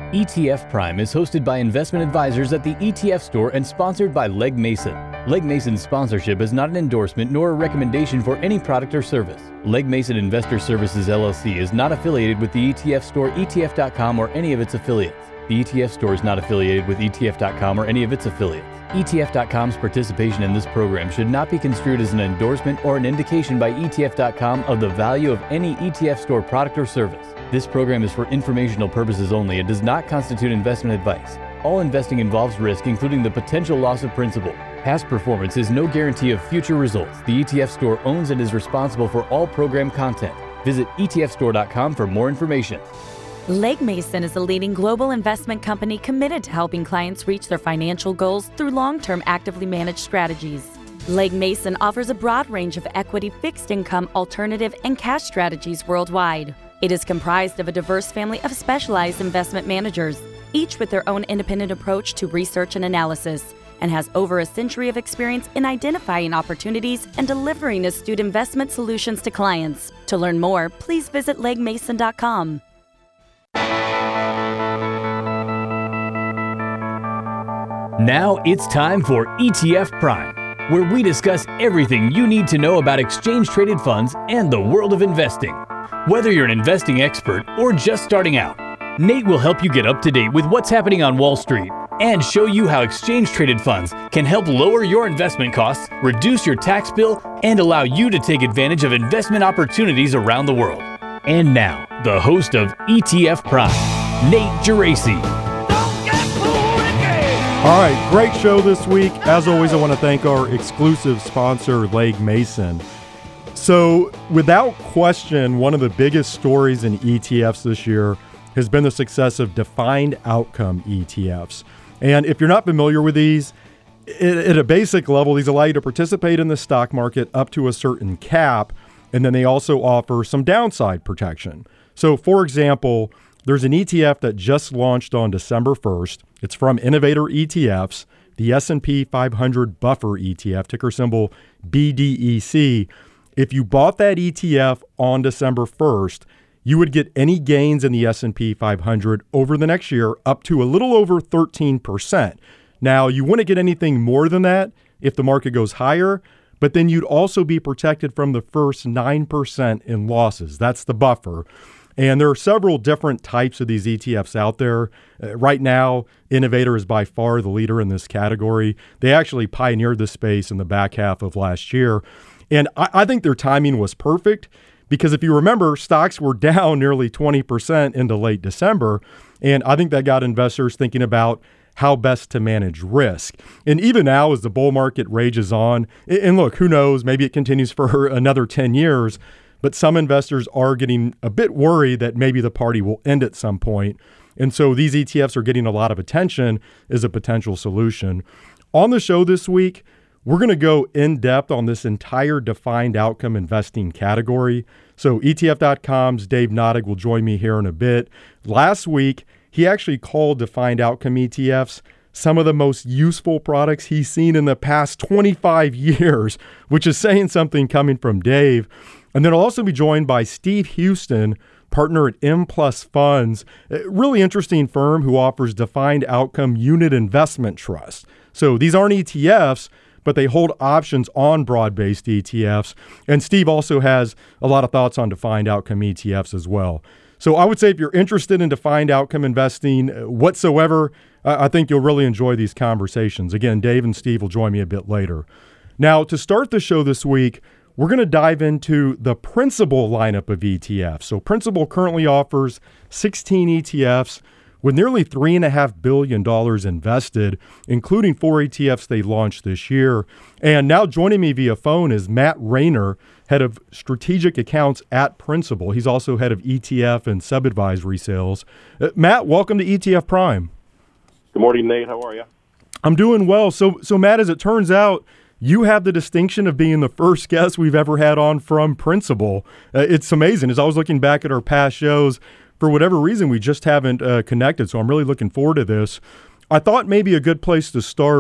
ETF Prime is hosted by investment advisors at the ETF Store and sponsored by Legg Mason. Legg Mason's sponsorship is not an endorsement nor a recommendation for any product or service. Legg Mason Investor Services LLC is not affiliated with the ETF Store, ETF.com, or any of its affiliates. The ETF Store is not affiliated with ETF.com or any of its affiliates. ETF.com's participation in this program should not be construed as an endorsement or an indication by ETF.com of the value of any ETF Store product or service. This program is for informational purposes only and does not constitute investment advice. All investing involves risk, including the potential loss of principal. Past performance is no guarantee of future results. The ETF Store owns and is responsible for all program content. Visit etfstore.com for more information. Legg Mason is a leading global investment company committed to helping clients reach their financial goals through long-term actively managed strategies. Legg Mason offers a broad range of equity, fixed income, alternative, and cash strategies worldwide. It is comprised of a diverse family of specialized investment managers, each with their own independent approach to research and analysis, and has over a century of experience in identifying opportunities and delivering astute investment solutions to clients. To learn more, please visit leggmason.com. Now it's time for ETF Prime, where we discuss everything you need to know about exchange-traded funds and the world of investing. Whether you're an investing expert or just starting out, Nate will help you get up to date with what's happening on Wall Street and show you how exchange-traded funds can help lower your investment costs, reduce your tax bill, and allow you to take advantage of investment opportunities around the world. And now, the host of ETF Prime, Nate Geraci. All right, great show this week. As always, I want to thank our exclusive sponsor, Legg Mason. So, without question, one of the biggest stories in ETFs this year has been the success of defined outcome ETFs. And if you're not familiar with these, at a basic level, these allow you to participate in the stock market up to a certain cap, and then they also offer some downside protection. So, for example, there's an ETF that just launched on December 1st. It's from Innovator ETFs, the S&P 500 Buffer ETF, ticker symbol BDEC. If you bought that ETF on December 1st, you would get any gains in the S&P 500 over the next year up to a little over 13%. Now, you wouldn't get anything more than that if the market goes higher, but then you'd also be protected from the first 9% in losses. That's the buffer. And there are several different types of these ETFs out there. Right now, Innovator is by far the leader in this category. They actually pioneered this space in the back half of last year. And I think their timing was perfect because if you remember, stocks were down nearly 20% into late December. And I think that got investors thinking about how best to manage risk. And even now, as the bull market rages on, and look, who knows, maybe it continues for another 10 years, but some investors are getting a bit worried that maybe the party will end at some point. And so these ETFs are getting a lot of attention as a potential solution. On the show this week, we're going to go in depth on this entire defined outcome investing category. So ETF.com's Dave Nadig will join me here in a bit. Last week, he actually called defined outcome ETFs some of the most useful products he's seen in the past 25 years, which is saying something coming from Dave. And then I'll also be joined by Steve Houston, partner at M Plus Funds, a really interesting firm who offers defined outcome unit investment trusts. So these aren't ETFs, but they hold options on broad-based ETFs. And Steve also has a lot of thoughts on defined outcome ETFs as well. So I would say if you're interested in defined outcome investing whatsoever, I think you'll really enjoy these conversations. Again, Dave and Steve will join me a bit later. Now, to start the show this week, we're going to dive into the Principal lineup of ETFs. So Principal currently offers 16 ETFs with nearly $3.5 billion invested, including 4 ETFs they launched this year. And now joining me via phone is Matt Rayner, head of strategic accounts at Principal. He's also head of ETF and sub-advisory sales. Matt, welcome to ETF Prime. Good morning, Nate. How are you? I'm doing well. So Matt, as it turns out, you have the distinction of being the first guest we've ever had on from Principal. It's amazing. As I was looking back at our past shows, for whatever reason, we just haven't connected. So I'm really looking forward to this. I thought maybe a good place to start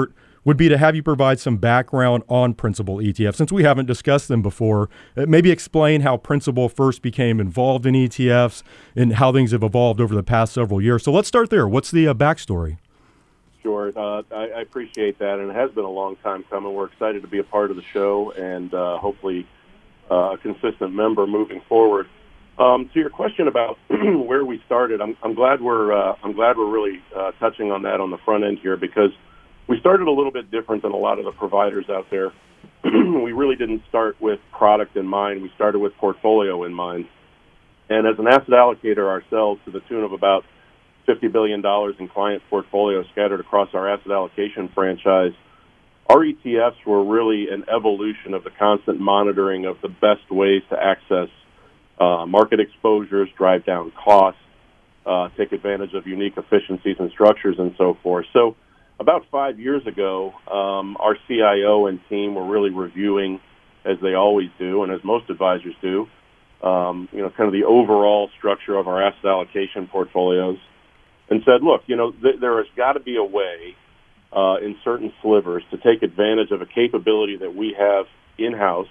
would be to have you provide some background on Principal ETFs. Since we haven't discussed them before, maybe explain how Principal first became involved in ETFs and how things have evolved over the past several years. So let's start there. What's the backstory? Sure. I appreciate that, and it has been a long time coming. We're excited to be a part of the show and hopefully a consistent member moving forward. To your question about where we started, I'm glad we're really touching on that on the front end here, because we started a little bit different than a lot of the providers out there. We really didn't start with product in mind. We started with portfolio in mind. And as an asset allocator ourselves, to the tune of about $50 billion in client portfolios scattered across our asset allocation franchise, our ETFs were really an evolution of the constant monitoring of the best ways to access market exposures, drive down costs, take advantage of unique efficiencies and structures, and so forth. So about 5 years ago, our CIO and team were really reviewing, as they always do, and as most advisors do, kind of the overall structure of our asset allocation portfolios, and said, look, there has got to be a way in certain slivers to take advantage of a capability that we have in-house,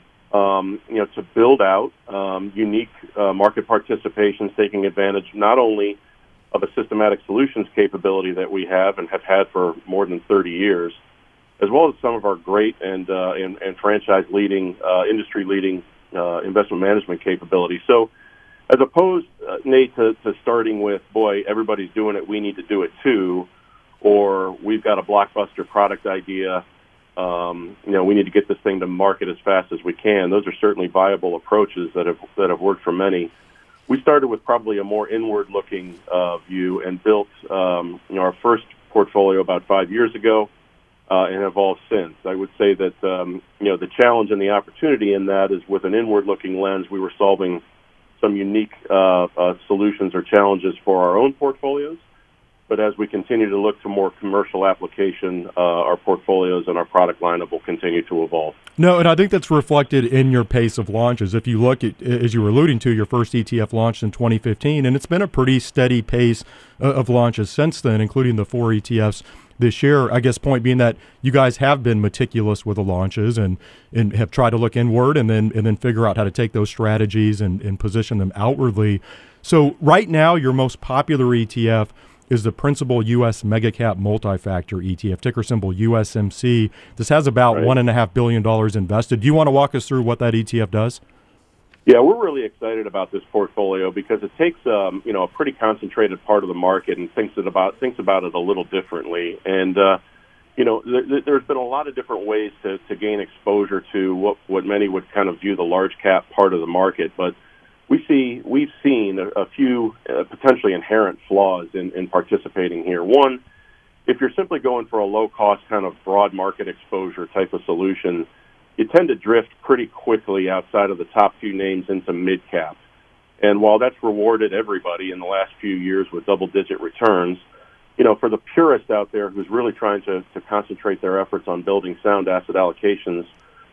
to build out unique market participations, taking advantage not only of a systematic solutions capability that we have and have had for more than 30 years, as well as some of our great and franchise-leading, industry-leading investment management capabilities. So as opposed, Nate, to starting with, boy, everybody's doing it, we need to do it too, or we've got a blockbuster product idea, we need to get this thing to market as fast as we can. Those are certainly viable approaches that have worked for many. We started with probably a more inward-looking view and built our first portfolio about 5 years ago and evolved since. I would say that the challenge and the opportunity in that is, with an inward-looking lens, we were solving some unique solutions or challenges for our own portfolios. But as we continue to look to more commercial application, our portfolios and our product lineup will continue to evolve. No, and I think that's reflected in your pace of launches. If you look at, as you were alluding to, your first ETF launched in 2015, and it's been a pretty steady pace of launches since then, including the 4 ETFs this year. I guess point being that you guys have been meticulous with the launches and have tried to look inward and then figure out how to take those strategies and position them outwardly. So right now, your most popular ETF is the Principal U.S. Megacap Multi-Factor ETF, ticker symbol USMC. This has about $1.5 billion invested. Do you want to walk us through what that ETF does? Yeah, we're really excited about this portfolio because it takes a pretty concentrated part of the market and thinks about it a little differently. And there's been a lot of different ways to gain exposure to what many would kind of view the large cap part of the market, but we've seen a few potentially inherent flaws in participating here. One, if you're simply going for a low-cost kind of broad market exposure type of solution, you tend to drift pretty quickly outside of the top few names into mid-cap. And while that's rewarded everybody in the last few years with double-digit returns, for the purist out there who's really trying to concentrate their efforts on building sound asset allocations,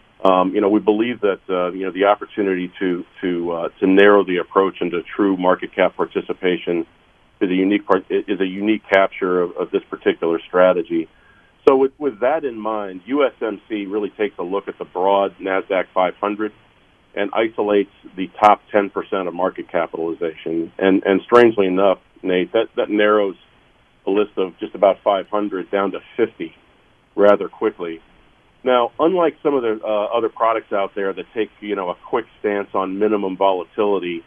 we believe that the opportunity to narrow the approach into true market cap participation is a unique capture of this particular strategy. So with that in mind, USMC really takes a look at the broad NASDAQ 500 and isolates the top 10% of market capitalization. And strangely enough, Nate, that narrows a list of just about 500 down to 50 rather quickly. Now, unlike some of the other products out there that take, a quick stance on minimum volatility,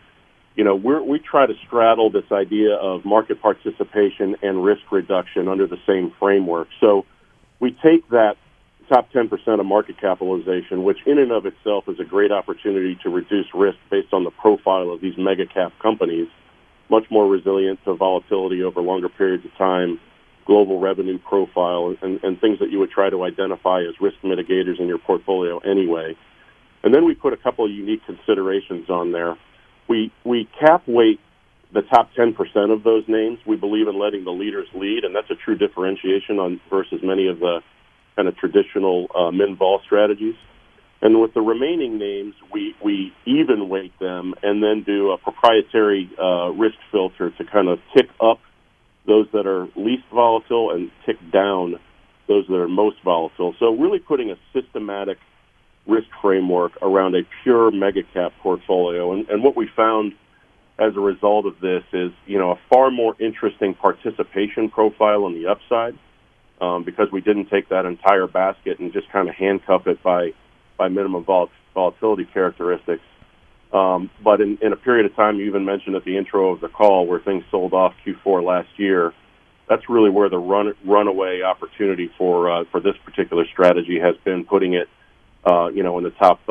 we try to straddle this idea of market participation and risk reduction under the same framework. So we take that top 10% of market capitalization, which in and of itself is a great opportunity to reduce risk based on the profile of these mega cap companies, much more resilient to volatility over longer periods of time, global revenue profile, and things that you would try to identify as risk mitigators in your portfolio anyway. And then we put a couple of unique considerations on there. We cap weight the top 10% of those names. We believe in letting the leaders lead, and that's a true differentiation versus many of the kind of traditional min-vol strategies. And with the remaining names, we even weight them and then do a proprietary risk filter to kind of tick up those that are least volatile and tick down those that are most volatile. So really putting a systematic risk framework around a pure mega cap portfolio. And what we found as a result of this is, a far more interesting participation profile on the upside, because we didn't take that entire basket and just kind of handcuff it by minimum volatility characteristics. But in a period of time, you even mentioned at the intro of the call where things sold off Q4 last year, that's really where the runaway opportunity for this particular strategy has been, putting it in the top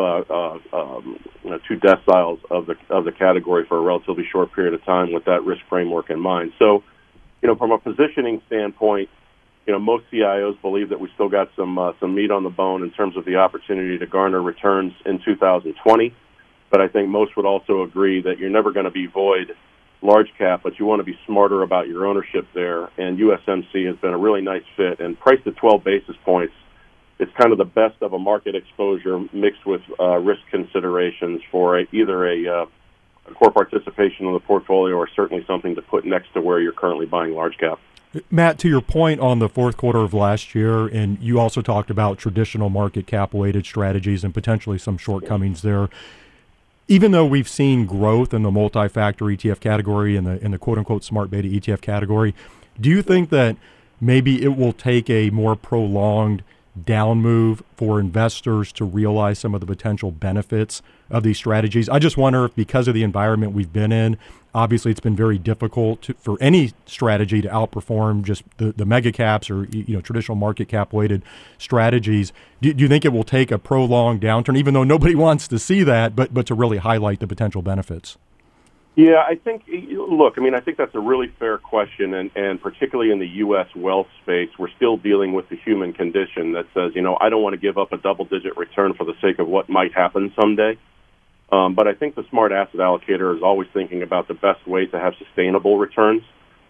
2 deciles of the category for a relatively short period of time with that risk framework in mind. So, from a positioning standpoint, most CIOs believe that we still got some meat on the bone in terms of the opportunity to garner returns in 2020. But I think most would also agree that you're never going to be void large cap, but you want to be smarter about your ownership there. And USMC has been a really nice fit, and priced at 12 basis points. It's kind of the best of a market exposure mixed with risk considerations for either a core participation in the portfolio or certainly something to put next to where you're currently buying large cap. Matt, to your point on the fourth quarter of last year, and you also talked about traditional market cap weighted strategies and potentially some shortcomings there. Even though we've seen growth in the multi-factor ETF category and in the quote-unquote smart beta ETF category, do you think that maybe it will take a more prolonged down move for investors to realize some of the potential benefits of these strategies? I just wonder if, because of the environment we've been in, obviously it's been very difficult for any strategy to outperform just the mega caps or traditional market cap weighted strategies. Do you think it will take a prolonged downturn, even though nobody wants to see that, but to really highlight the potential benefits? Yeah, I think that's a really fair question, and particularly in the U.S. wealth space, we're still dealing with the human condition that says, I don't want to give up a double-digit return for the sake of what might happen someday. But I think the smart asset allocator is always thinking about the best way to have sustainable returns.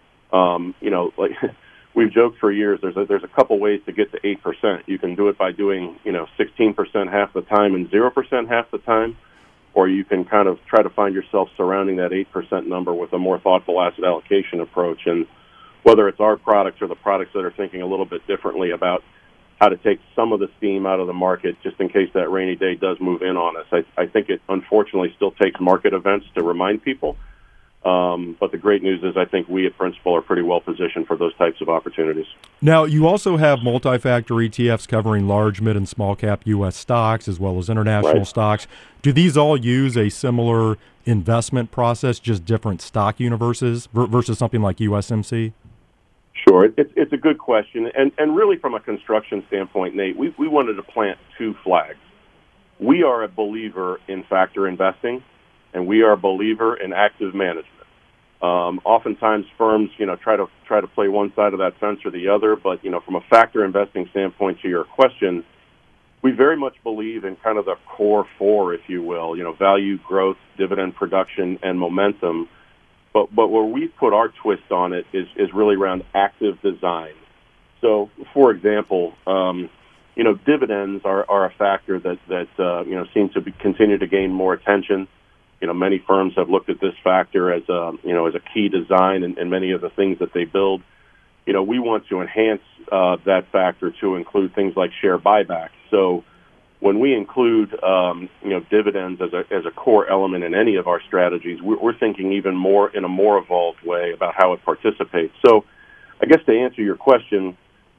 We've joked for years, there's a couple ways to get to 8%. You can do it by doing, 16% half the time and 0% half the time, or you can kind of try to find yourself surrounding that 8% number with a more thoughtful asset allocation approach. And whether it's our products or the products that are thinking a little bit differently about how to take some of the steam out of the market just in case that rainy day does move in on us. I think it unfortunately still takes market events to remind people. But the great news is I think we at Principal are pretty well positioned for those types of opportunities. Now, you also have multi-factor ETFs covering large, mid, and small cap U.S. stocks as well as international stocks. Do these all use a similar investment process, just different stock universes versus something like USMC? Sure. It's a good question. And really from a construction standpoint, Nate, we wanted to plant 2 flags. We are a believer in factor investing, and we are a believer in active management. Oftentimes firms, try to play one side of that fence or the other, but, from a factor investing standpoint to your question, we very much believe in kind of the core 4, if you will, value, growth, dividend production, and momentum. But where we put our twist on it is really around active design. So, for example, dividends are a factor that seems to continue to gain more attention. Many firms have looked at this factor as a key design in many of the things that they build. We want to enhance that factor to include things like share buybacks. So when we include dividends as a core element in any of our strategies, we're thinking even more in a more evolved way about how it participates. So I guess to answer your question,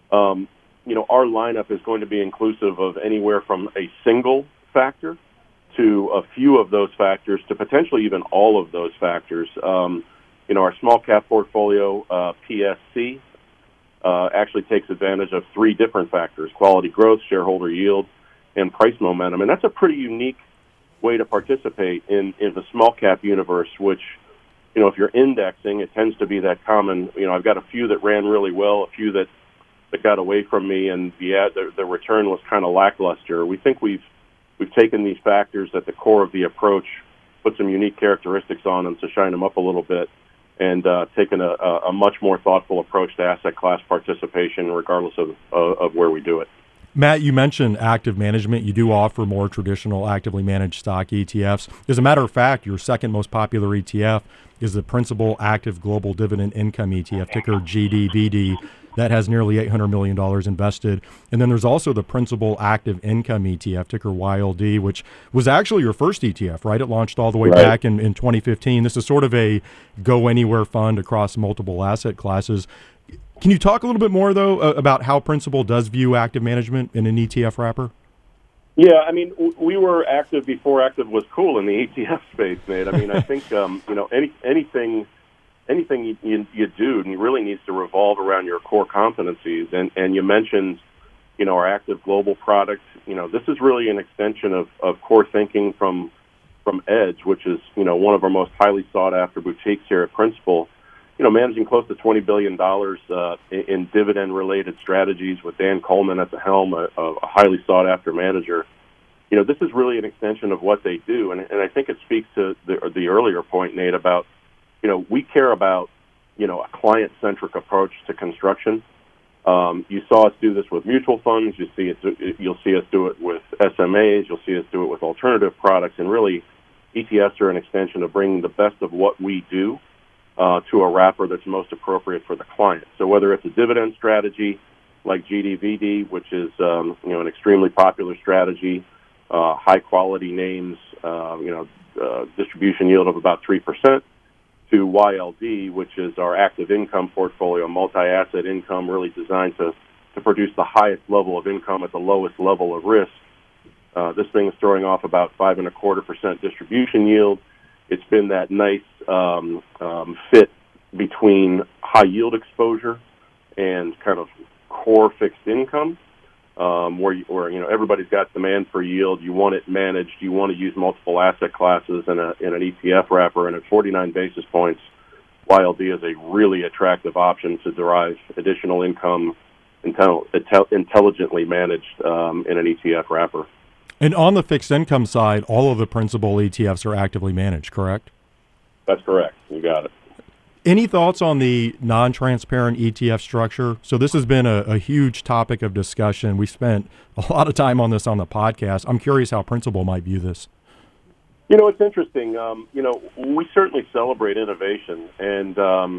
our lineup is going to be inclusive of anywhere from a single factor to a few of those factors to potentially even all of those factors. Our small cap portfolio, PSC, actually takes advantage of 3 different factors: quality growth, shareholder yield, and price momentum. And that's a pretty unique way to participate in the small cap universe, which, if you're indexing, it tends to be that common, I've got a few that ran really well, a few that got away from me, and the return was kind of lackluster. We think we've taken these factors at the core of the approach, put some unique characteristics on them to shine them up a little bit, and taken a much more thoughtful approach to asset class participation regardless of where we do it. Matt, you mentioned active management. You do offer more traditional actively managed stock ETFs. As a matter of fact, your second most popular ETF is the Principal Active Global Dividend Income ETF, ticker GDVD. that has nearly $800 million invested. And then there's also the Principal Active Income ETF, ticker YLD, which was actually your first ETF, right? It launched all the way back in 2015. This is sort of a go-anywhere fund across multiple asset classes. Can you talk a little bit more, though, about how Principal does view active management in an ETF wrapper? Yeah, I mean, we were active before active was cool in the ETF space, Nate. I mean, I think anything you do really needs to revolve around your core competencies. And you mentioned, our active global product. This is really an extension of core thinking from Edge, which is one of our most highly sought after boutiques here at Principal. Managing close to $20 billion in dividend-related strategies with Dan Coleman at the helm, a highly sought-after manager. This is really an extension of what they do, and I think it speaks to the earlier point, Nate, about, we care about, a client-centric approach to construction. You saw us do this with mutual funds. You'll see us do it with SMAs. You'll see us do it with alternative products, and really, ETFs are an extension of bringing the best of what we do to a wrapper that's most appropriate for the client. So whether it's a dividend strategy like GDVD, which is an extremely popular strategy, high quality names, distribution yield of about 3%, to YLD, which is our active income portfolio, multi-asset income, really designed to produce the highest level of income at the lowest level of risk. This thing is throwing off about 5.25% distribution yield. It's been that nice fit between high yield exposure and kind of core fixed income, where everybody's got demand for yield. You want it managed. You want to use multiple asset classes in an ETF wrapper. And at 49 basis points, YLD is a really attractive option to derive additional income intelligently managed in an ETF wrapper. And on the fixed income side, all of the Principal ETFs are actively managed, correct? That's correct. You got it. Any thoughts on the non-transparent ETF structure? So this has been a huge topic of discussion. We spent a lot of time on this on the podcast. I'm curious how Principal might view this. It's interesting. We certainly celebrate innovation, and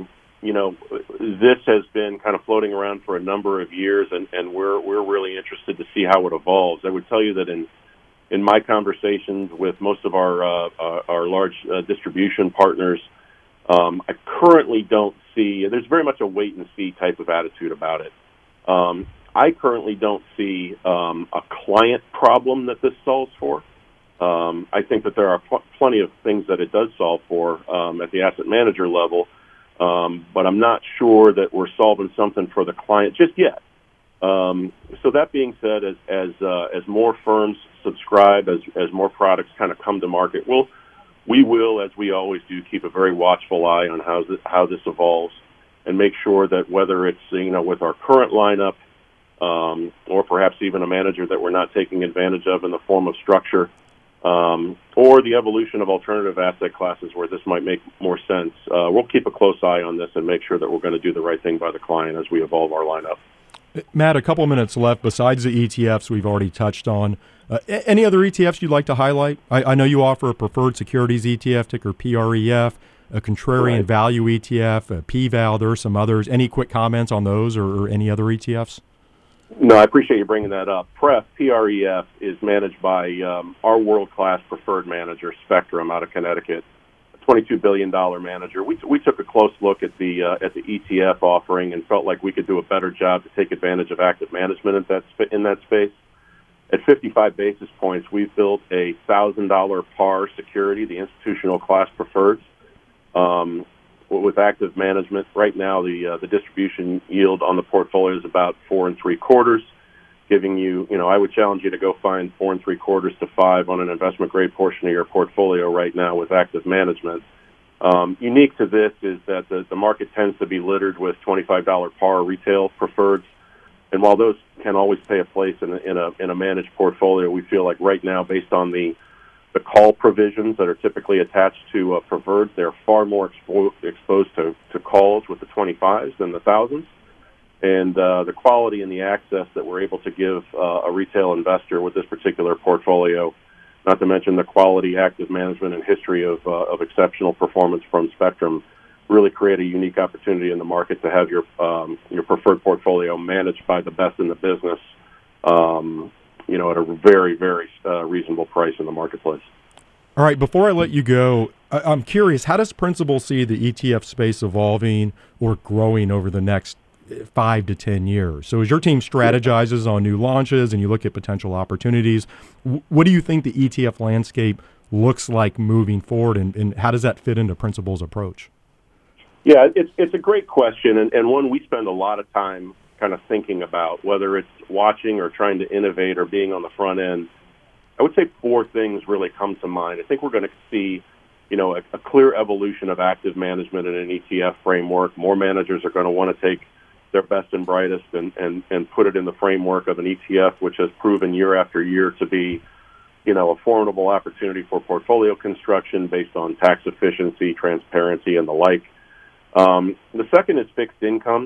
this has been kind of floating around for a number of years, and we're really interested to see how it evolves. I would tell you that in my conversations with most of our large distribution partners, I currently don't see, there's very much a wait-and-see type of attitude about it. I currently don't see a client problem that this solves for. I think that there are plenty of things that it does solve for at the asset manager level, but I'm not sure that we're solving something for the client just yet. So that being said, as more firms subscribe, as more products kind of come to market, we will, as we always do, keep a very watchful eye on how this evolves, and make sure that whether it's with our current lineup, or perhaps even a manager that we're not taking advantage of in the form of structure, or the evolution of alternative asset classes where this might make more sense, we'll keep a close eye on this and make sure that we're going to do the right thing by the client as we evolve our lineup. Matt, a couple minutes left. Besides the ETFs we've already touched on, any other ETFs you'd like to highlight? I know you offer a preferred securities ETF, ticker PREF, a contrarian value ETF, a PVAL. There are some others. Any quick comments on those or any other ETFs? No, I appreciate you bringing that up. PREF is managed by our world-class preferred manager, Spectrum, out of Connecticut, a $22 billion manager. We took a close look at the ETF offering and felt like we could do a better job to take advantage of active management in that space. At 55 basis points, we've built a $1,000 par security, the institutional class preferreds. With active management, right now the distribution yield on the portfolio is about 4 3/4, giving you, I would challenge you to go find 4 3/4 to 5 on an investment grade portion of your portfolio right now with active management. Unique to this is that the market tends to be littered with $25 par retail preferreds, and while those can always pay a place in a managed portfolio, we feel like right now, based on the call provisions that are typically attached to preferred, they're far more exposed to calls with the 25s than the 1000s. And the quality and the access that we're able to give a retail investor with this particular portfolio, not to mention the quality, active management, and history of exceptional performance from Spectrum, really create a unique opportunity in the market to have your preferred portfolio managed by the best in the business, at a very, very reasonable price in the marketplace. All right, before I let you go, I'm curious, how does Principal see the ETF space evolving or growing over the next 5 to 10 years? So as your team strategizes on new launches and you look at potential opportunities, what do you think the ETF landscape looks like moving forward, and how does that fit into Principal's approach? Yeah, it's a great question, and one we spend a lot of time kind of thinking about, whether it's watching or trying to innovate or being on the front end. I would say 4 things really come to mind. I think we're going to see, a clear evolution of active management in an ETF framework. More managers are going to want to take their best and brightest and put it in the framework of an ETF, which has proven year after year to be, a formidable opportunity for portfolio construction based on tax efficiency, transparency, and the like. The second is fixed income.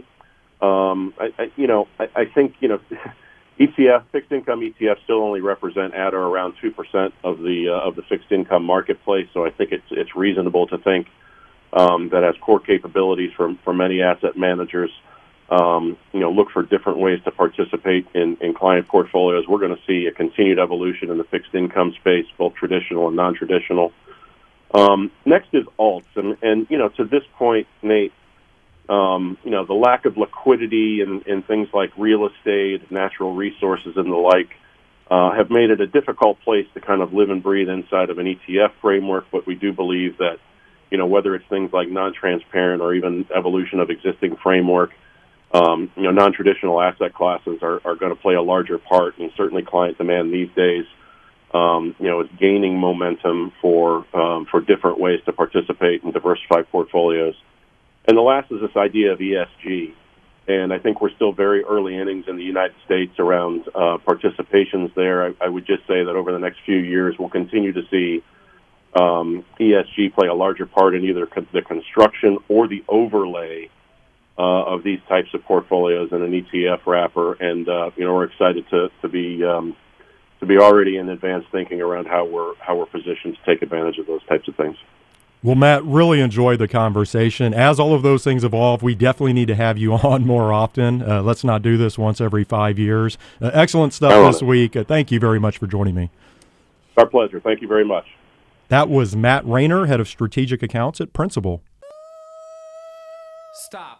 I think, fixed income ETFs still only represent at or around 2% of the fixed income marketplace. So I think it's reasonable to think that as core capabilities for many asset managers, look for different ways to participate in client portfolios. We're going to see a continued evolution in the fixed income space, both traditional and non-traditional. Next is alts, and to this point, Nate, the lack of liquidity in things like real estate, natural resources, and the like have made it a difficult place to kind of live and breathe inside of an ETF framework. But we do believe that, whether it's things like non-transparent or even evolution of existing framework, non-traditional asset classes are going to play a larger part, and certainly client demand these days, is gaining momentum for different ways to participate in diversified portfolios. And the last is this idea of ESG. And I think we're still very early innings in the United States around participations there. I would just say that over the next few years, we'll continue to see ESG play a larger part in either the construction or the overlay of these types of portfolios in an ETF wrapper. And, we're excited to be already in advanced thinking around how we're positioned to take advantage of those types of things. Well, Matt, really enjoyed the conversation. As all of those things evolve, we definitely need to have you on more often. Let's not do this once every 5 years. Excellent stuff this week. Thank you very much for joining me. Our pleasure. Thank you very much. That was Matt Rayner, head of strategic accounts at Principal. Stop.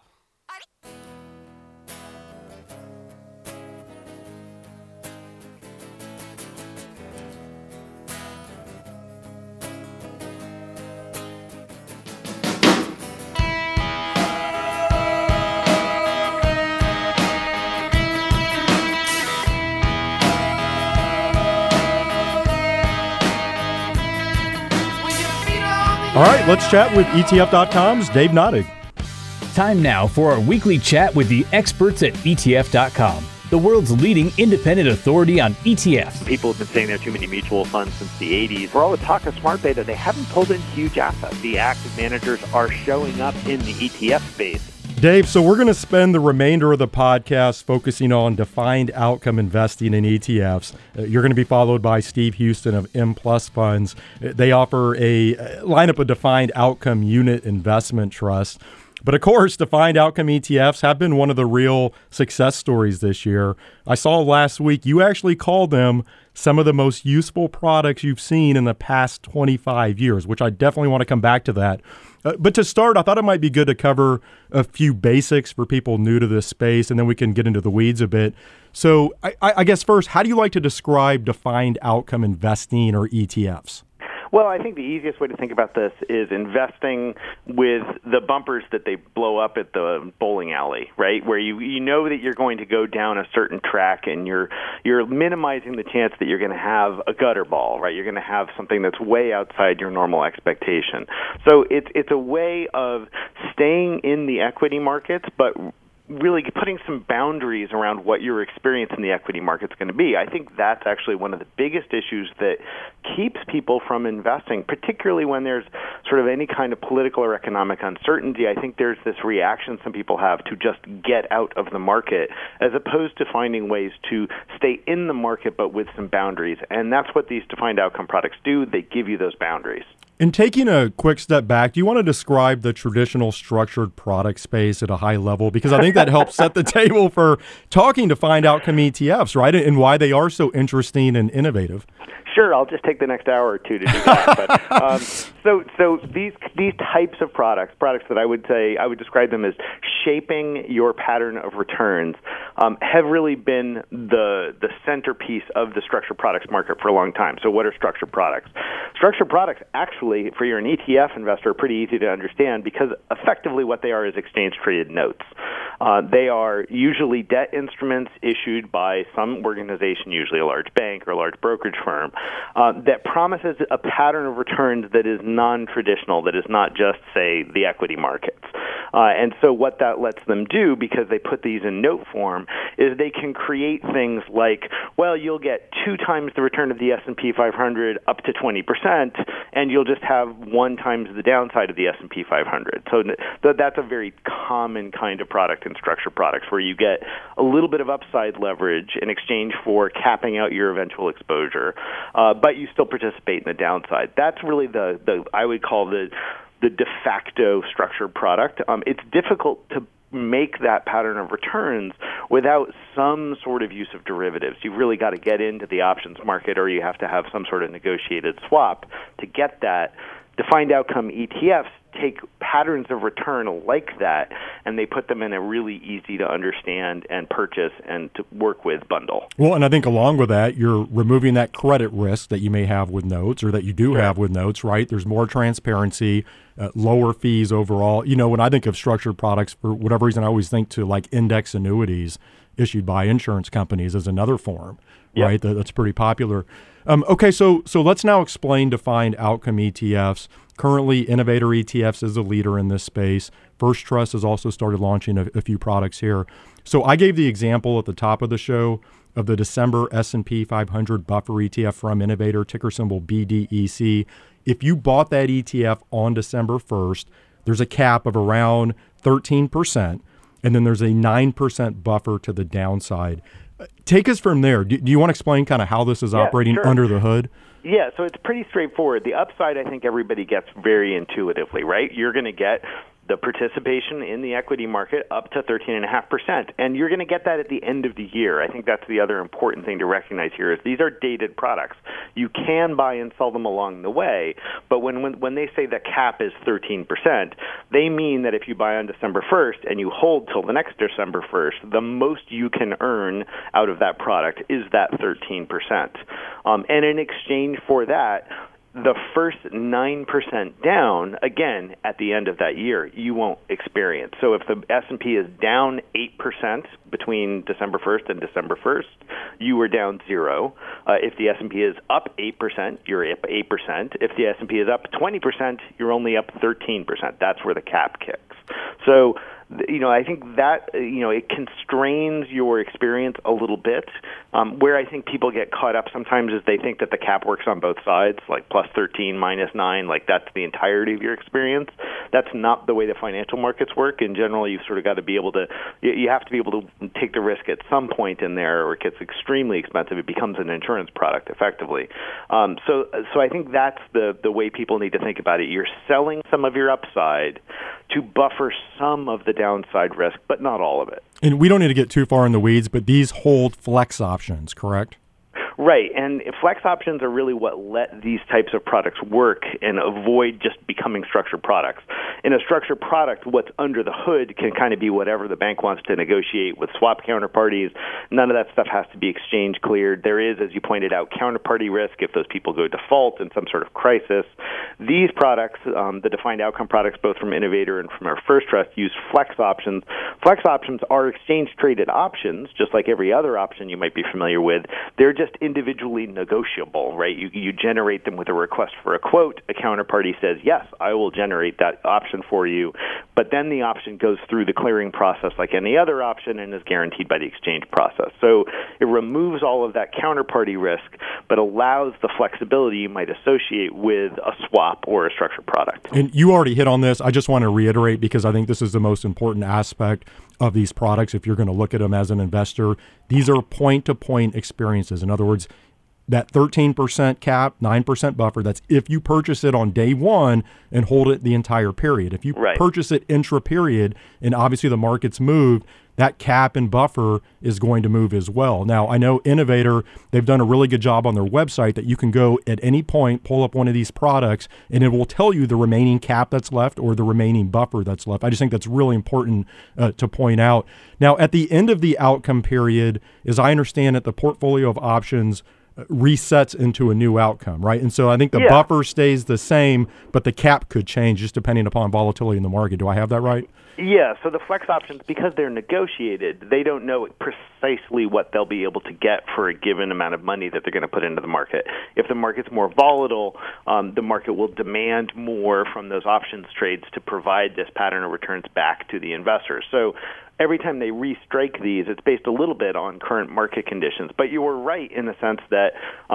All right, let's chat with ETF.com's Dave Nottig. Time now for our weekly chat with the experts at ETF.com, the world's leading independent authority on ETFs. People have been saying there are too many mutual funds since the 80s. For all the talk of smart beta, they haven't pulled in huge assets. The active managers are showing up in the ETF space. Dave, so we're going to spend the remainder of the podcast focusing on defined outcome investing in ETFs. You're going to be followed by Steve Houston of M Plus Funds. They offer a lineup of defined outcome unit investment trusts. But of course, defined outcome ETFs have been one of the real success stories this year. I saw last week you actually called them some of the most useful products you've seen in the past 25 years, which I definitely want to come back to that. But to start, I thought it might be good to cover a few basics for people new to this space, and then we can get into the weeds a bit. So I guess first, how do you like to describe defined outcome investing or ETFs? Well, I think the easiest way to think about this is investing with the bumpers that they blow up at the bowling alley, right? Where you know that you're going to go down a certain track, and you're minimizing the chance that you're going to have a gutter ball, right? You're going to have something that's way outside your normal expectation. So it's a way of staying in the equity markets, but really putting some boundaries around what your experience in the equity market is going to be. I think that's actually one of the biggest issues that keeps people from investing, particularly when there's sort of any kind of political or economic uncertainty. I think there's this reaction some people have to just get out of the market, as opposed to finding ways to stay in the market but with some boundaries. And that's what these defined outcome products do. They give you those boundaries. And taking a quick step back, do you want to describe the traditional structured product space at a high level? Because I think that helps set the table for talking defined outcome ETFs, right? And why they are so interesting and innovative. Sure, I'll just take the next hour or two to do that. But, so these types of products that I would describe them as shaping your pattern of returns, have really been the centerpiece of the structured products market for a long time. So what are structured products? Structured products, actually, for you're an ETF investor, are pretty easy to understand because effectively what they are is exchange-traded notes. They are usually debt instruments issued by some organization, usually a large bank or a large brokerage firm, that promises a pattern of returns that is non-traditional, that is not just, say, the equity markets. And so what that lets them do, because they put these in note form, is they can create things like, well, you'll get 2 times the return of the S&P 500 up to 20%, and you'll just have 1 times the downside of the S&P 500. So that's a very common kind of product in structured products, where you get a little bit of upside leverage in exchange for capping out your eventual exposure, but you still participate in the downside. That's really the I would call the de facto structured product. It's difficult to make that pattern of returns without some sort of use of derivatives. You've really got to get into the options market, or you have to have some sort of negotiated swap to get that. Defined outcome ETFs take patterns of return like that, and they put them in a really easy to understand and purchase and to work with bundle. Well, and I think along with that, you're removing that credit risk that you may have with notes, or that you do have with notes, right? There's more transparency, lower fees overall. You know, when I think of structured products, for whatever reason, I always think to like index annuities issued by insurance companies as another form, right? That's pretty popular. Okay, so let's now explain defined outcome ETFs. Currently, Innovator ETFs is a leader in this space. First Trust has also started launching a few products here. So I gave the example at the top of the show of the December S&P 500 buffer ETF from Innovator, ticker symbol BDEC. If you bought that ETF on December 1st, there's a cap of around 13%, and then there's a 9% buffer to the downside. Take us from there. Do you want to explain kind of how this is operating under the hood? Yeah, so it's pretty straightforward. The upside, I think everybody gets very intuitively, right? You're going to get the participation in the equity market up to 13.5%. And you're going to get that at the end of the year. I think that's the other important thing to recognize here is these are dated products. You can buy and sell them along the way, but when they say the cap is 13%, they mean that if you buy on December 1st and you hold till the next December 1st, the most you can earn out of that product is that 13%. And in exchange for that, the first 9% down, again, at the end of that year, you won't experience. So if the S&P is down 8% between December 1st and December 1st, you were down 0. If the S&P is up 8%, you're up 8%. If the S&P is up 20%, you're only up 13%. That's where the cap kicks. So, I think that, it constrains your experience a little bit. Where I think people get caught up sometimes is they think that the cap works on both sides, like plus 13, minus 9, like that's the entirety of your experience. That's not the way the financial markets work. In general, you've sort of got to be able to, you have to be able to take the risk at some point in there, or it gets extremely expensive. It becomes an insurance product, effectively. So I think that's the way people need to think about it. You're selling some of your upside to buffer some of the downside risk, but not all of it. And we don't need to get too far in the weeds, but these hold flex options, correct? Right, and flex options are really what let these types of products work and avoid just becoming structured products. In a structured product, what's under the hood can kind of be whatever the bank wants to negotiate with swap counterparties. None of that stuff has to be exchange cleared. There is, as you pointed out, counterparty risk if those people go default in some sort of crisis. These products, the defined outcome products, both from Innovator and from our First Trust, use flex options. Flex options are exchange-traded options, just like every other option you might be familiar with. They're just individually negotiable, right? You generate them with a request for a quote. A counterparty says, yes, I will generate that option for you. But then the option goes through the clearing process like any other option and is guaranteed by the exchange process. So it removes all of that counterparty risk, but allows the flexibility you might associate with a swap or a structured product. And you already hit on this. I just want to reiterate because I think this is the most important aspect of these products. If you're going to look at them as an investor, these are point-to-point experiences. In other words, that 13% cap, 9% buffer, that's if you purchase it on day one and hold it the entire period. If you purchase it intra-period and obviously the market's moved, that cap and buffer is going to move as well. Now, I know Innovator, they've done a really good job on their website that you can go at any point, pull up one of these products, and it will tell you the remaining cap that's left or the remaining buffer that's left. I just think that's really important to point out. Now, at the end of the outcome period, as I understand it, the portfolio of options resets into a new outcome, right? And so I think the buffer stays the same, but the cap could change just depending upon volatility in the market. Do I have that right? Yeah, so the flex options, because they're negotiated, they don't know precisely what they'll be able to get for a given amount of money that they're going to put into the market. If the market's more volatile, the market will demand more from those options trades to provide this pattern of returns back to the investors. So every time they restrike these, it's based a little bit on current market conditions. But you were right in the sense that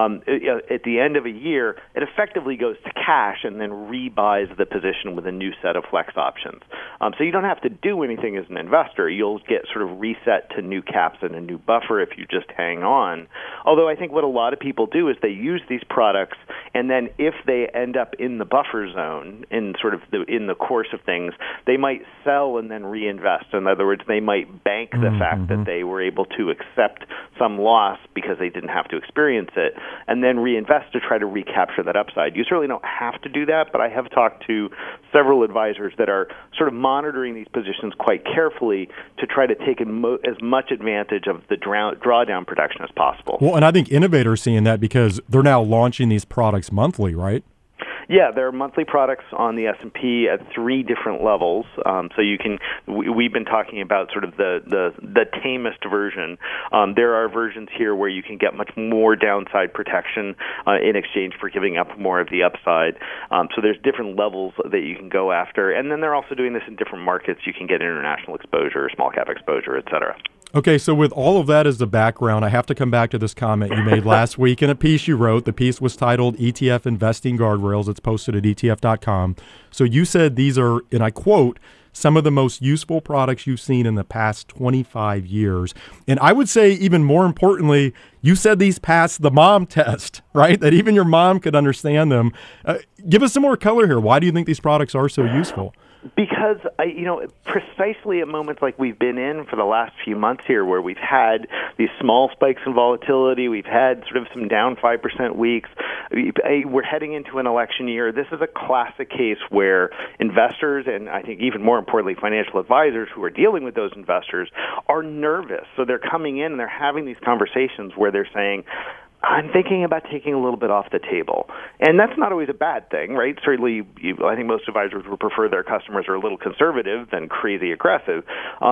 at the end of a year, it effectively goes to cash and then rebuys the position with a new set of flex options. So you don't have to do anything as an investor. You'll get sort of reset to new caps and a new buffer if you just hang on. Although I think what a lot of people do is they use these products, and then if they end up in the buffer zone in sort of in the course of things, they might sell and then reinvest. In other words, they might bank the fact that they were able to accept some loss because they didn't have to experience it, and then reinvest to try to recapture that upside. You certainly don't have to do that, but I have talked to several advisors that are sort of monitoring these positions quite carefully to try to take as much advantage of the drawdown protection as possible. Well, and I think Innovator's seeing that because they're now launching these products monthly, right? Yeah, there are monthly products on the S&P at 3 different levels. So you can. We've been talking about sort of the tamest version. There are versions here where you can get much more downside protection in exchange for giving up more of the upside. So there's different levels that you can go after, and then they're also doing this in different markets. You can get international exposure, small cap exposure, et cetera. Okay, so with all of that as the background, I have to come back to this comment you made last week in a piece you wrote. The piece was titled ETF Investing Guardrails. It's posted at ETF.com. So you said these are, and I quote, some of the most useful products you've seen in the past 25 years. And I would say even more importantly, you said these passed the mom test, right? That even your mom could understand them. Give us some more color here. Why do you think these products are so useful? Because, precisely at moments like we've been in for the last few months here, where we've had these small spikes in volatility, we've had sort of some down 5% weeks, we're heading into an election year. This is a classic case where investors, and I think even more importantly, financial advisors who are dealing with those investors, are nervous. So they're coming in and they're having these conversations where they're saying, I'm thinking about taking a little bit off the table. And that's not always a bad thing, right? Certainly, I think most advisors would prefer their customers are a little conservative than crazy aggressive.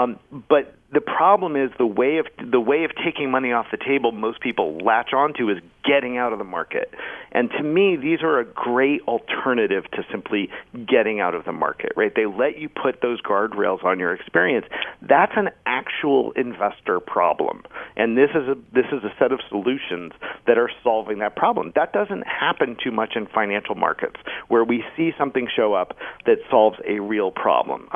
But the problem is the way of taking money off the table most people latch onto is getting out of the market. And to me, these are a great alternative to simply getting out of the market, right? They let you put those guardrails on your experience. That's an actual investor problem. And this is a set of solutions that are solving that problem. That doesn't happen too much in financial markets where we see something show up that solves a real problem.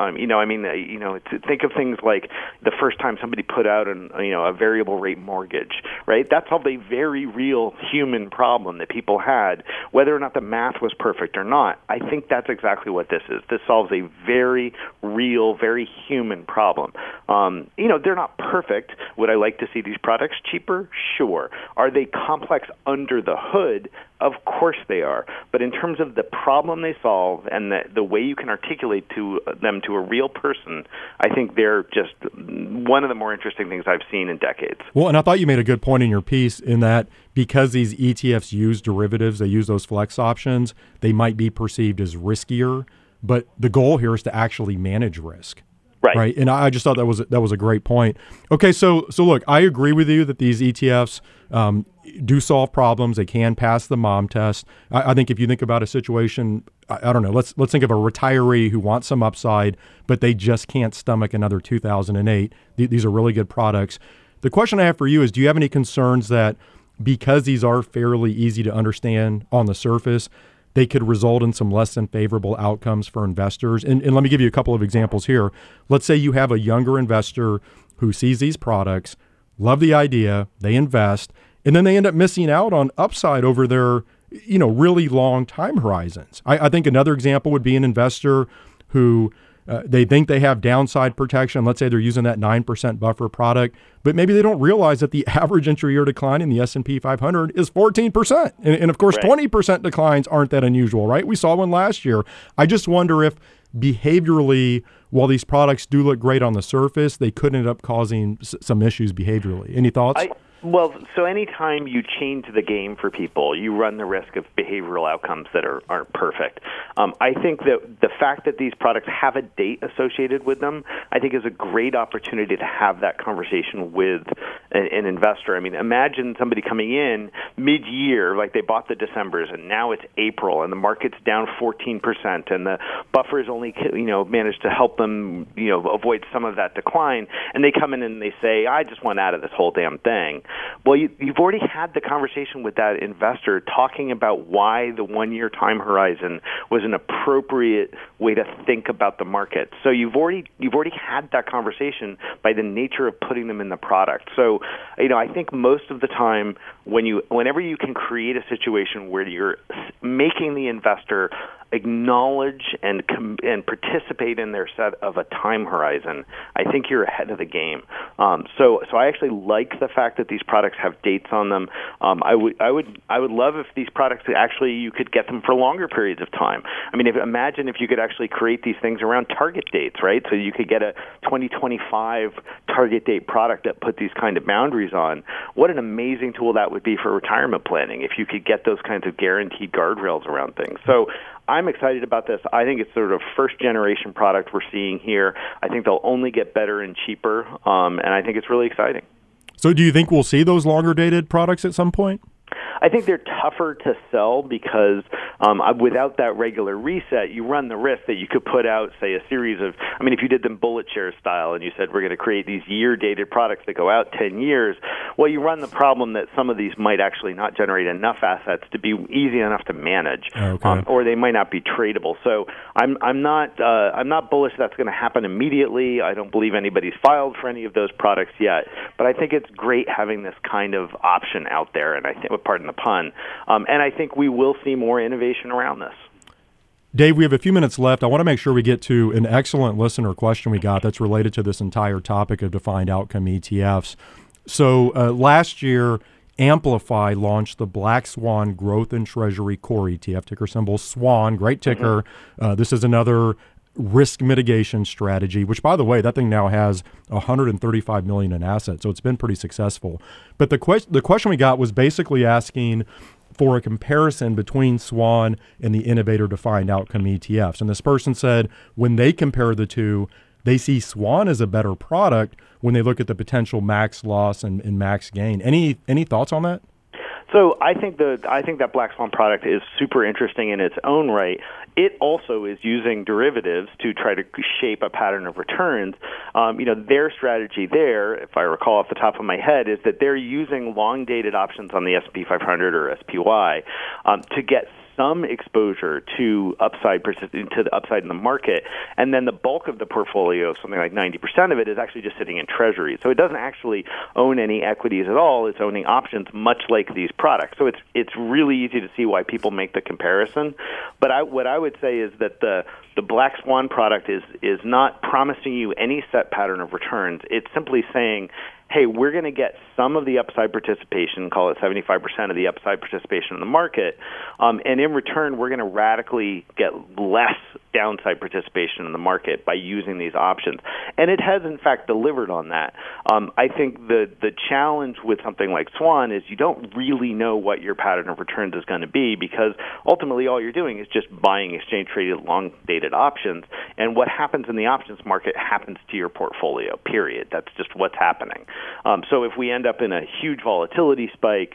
Think of things like the first time somebody put out a variable rate mortgage, right? That solved a very real human problem that people had, whether or not the math was perfect or not. I think that's exactly what this is. This solves a very real, very human problem. They're not perfect. Would I like to see these products cheaper? Sure. Are they complex under the hood? Of course they are. But in terms of the problem they solve and the way you can articulate them to a real person, I think they're just one of the more interesting things I've seen in decades. Well, and I thought you made a good point in your piece in that because these ETFs use derivatives, they use those flex options, they might be perceived as riskier. But the goal here is to actually manage risk. Right. And I just thought that was a great point. Okay, so look, I agree with you that these ETFs do solve problems. They can pass the mom test. I think if you think about a situation, I don't know, let's think of a retiree who wants some upside, but they just can't stomach another 2008. These are really good products. The question I have for you is, do you have any concerns that because these are fairly easy to understand on the surface, they could result in some less than favorable outcomes for investors? And let me give you a couple of examples here. Let's say you have a younger investor who sees these products, love the idea, they invest, and then they end up missing out on upside over their, really long time horizons. I think another example would be an investor who they think they have downside protection. Let's say they're using that 9% buffer product, but maybe they don't realize that the average intra-year decline in the S&P 500 is 14%. And of course, 20% declines aren't that unusual, right? We saw one last year. I just wonder if behaviorally, while these products do look great on the surface, they could end up causing some issues behaviorally. Any thoughts? Well, so anytime you change the game for people, you run the risk of behavioral outcomes that aren't perfect. I think that the fact that these products have a date associated with them, I think is a great opportunity to have that conversation with an investor. I mean, imagine somebody coming in mid-year, like they bought the Decembers, and now it's April, and the market's down 14%, and the buffers only, managed to help them, avoid some of that decline, and they come in and they say, I just want out of this whole damn thing. Well, you've already had the conversation with that investor talking about why the one-year time horizon was an appropriate way to think about the market. So you've already had that conversation by the nature of putting them in the product. So, I think most of the time whenever you can create a situation where you're making the investor acknowledge and participate in their set of a time horizon, I think you're ahead of the game. So I actually like the fact that these products have dates on them. I would love if these products actually you could get them for longer periods of time. I mean, imagine if you could actually create these things around target dates, right? So you could get a 2025 target date product that put these kind of boundaries on. What an amazing tool that would be for retirement planning if you could get those kinds of guaranteed guardrails around things. So I'm excited about this. I think it's sort of first-generation product we're seeing here. I think they'll only get better and cheaper, and I think it's really exciting. So do you think we'll see those longer-dated products at some point? I think they're tougher to sell because without that regular reset, you run the risk that you could put out, say, a series of, if you did them bullet share style and you said we're going to create these year-dated products that go out 10 years, well, you run the problem that some of these might actually not generate enough assets to be easy enough to manage, or they might not be tradable. So I'm not bullish that's going to happen immediately. I don't believe anybody's filed for any of those products yet, but I think it's great having this kind of option out there, and I think, pardon the pun, and I think we will see more innovation around this. Dave, we have a few minutes left. I want to make sure we get to an excellent listener question we got that's related to this entire topic of defined outcome ETFs. So last year, Amplify launched the Black Swan Growth and Treasury Core ETF, ticker symbol SWAN, great ticker. This is another risk mitigation strategy, which, by the way, that thing now has $135 million in assets, so it's been pretty successful. But the question we got was basically asking for a comparison between SWAN and the Innovator Defined Outcome ETFs. And this person said when they compare the two, they see SWAN as a better product when they look at the potential max loss and max gain. Any thoughts on that? So I think that Black Swan product is super interesting in its own right. It also is using derivatives to try to shape a pattern of returns. Their strategy there, if I recall off the top of my head, is that they're using long-dated options on the S&P 500 or SPY to get some exposure to the upside in the market, and then the bulk of the portfolio, something like 90% of it, is actually just sitting in treasuries. So it doesn't actually own any equities at all. It's owning options, much like these products. So it's really easy to see why people make the comparison. But what I would say is that the Black Swan product is not promising you any set pattern of returns. It's simply saying, hey, we're going to get some of the upside participation, call it 75% of the upside participation in the market, and in return, we're going to radically get less downside participation in the market by using these options. And it has, in fact, delivered on that. I think the challenge with something like Swan is you don't really know what your pattern of returns is going to be because ultimately all you're doing is just buying exchange-traded long-dated options, and what happens in the options market happens to your portfolio, period. That's just what's happening. So if we end up in a huge volatility spike,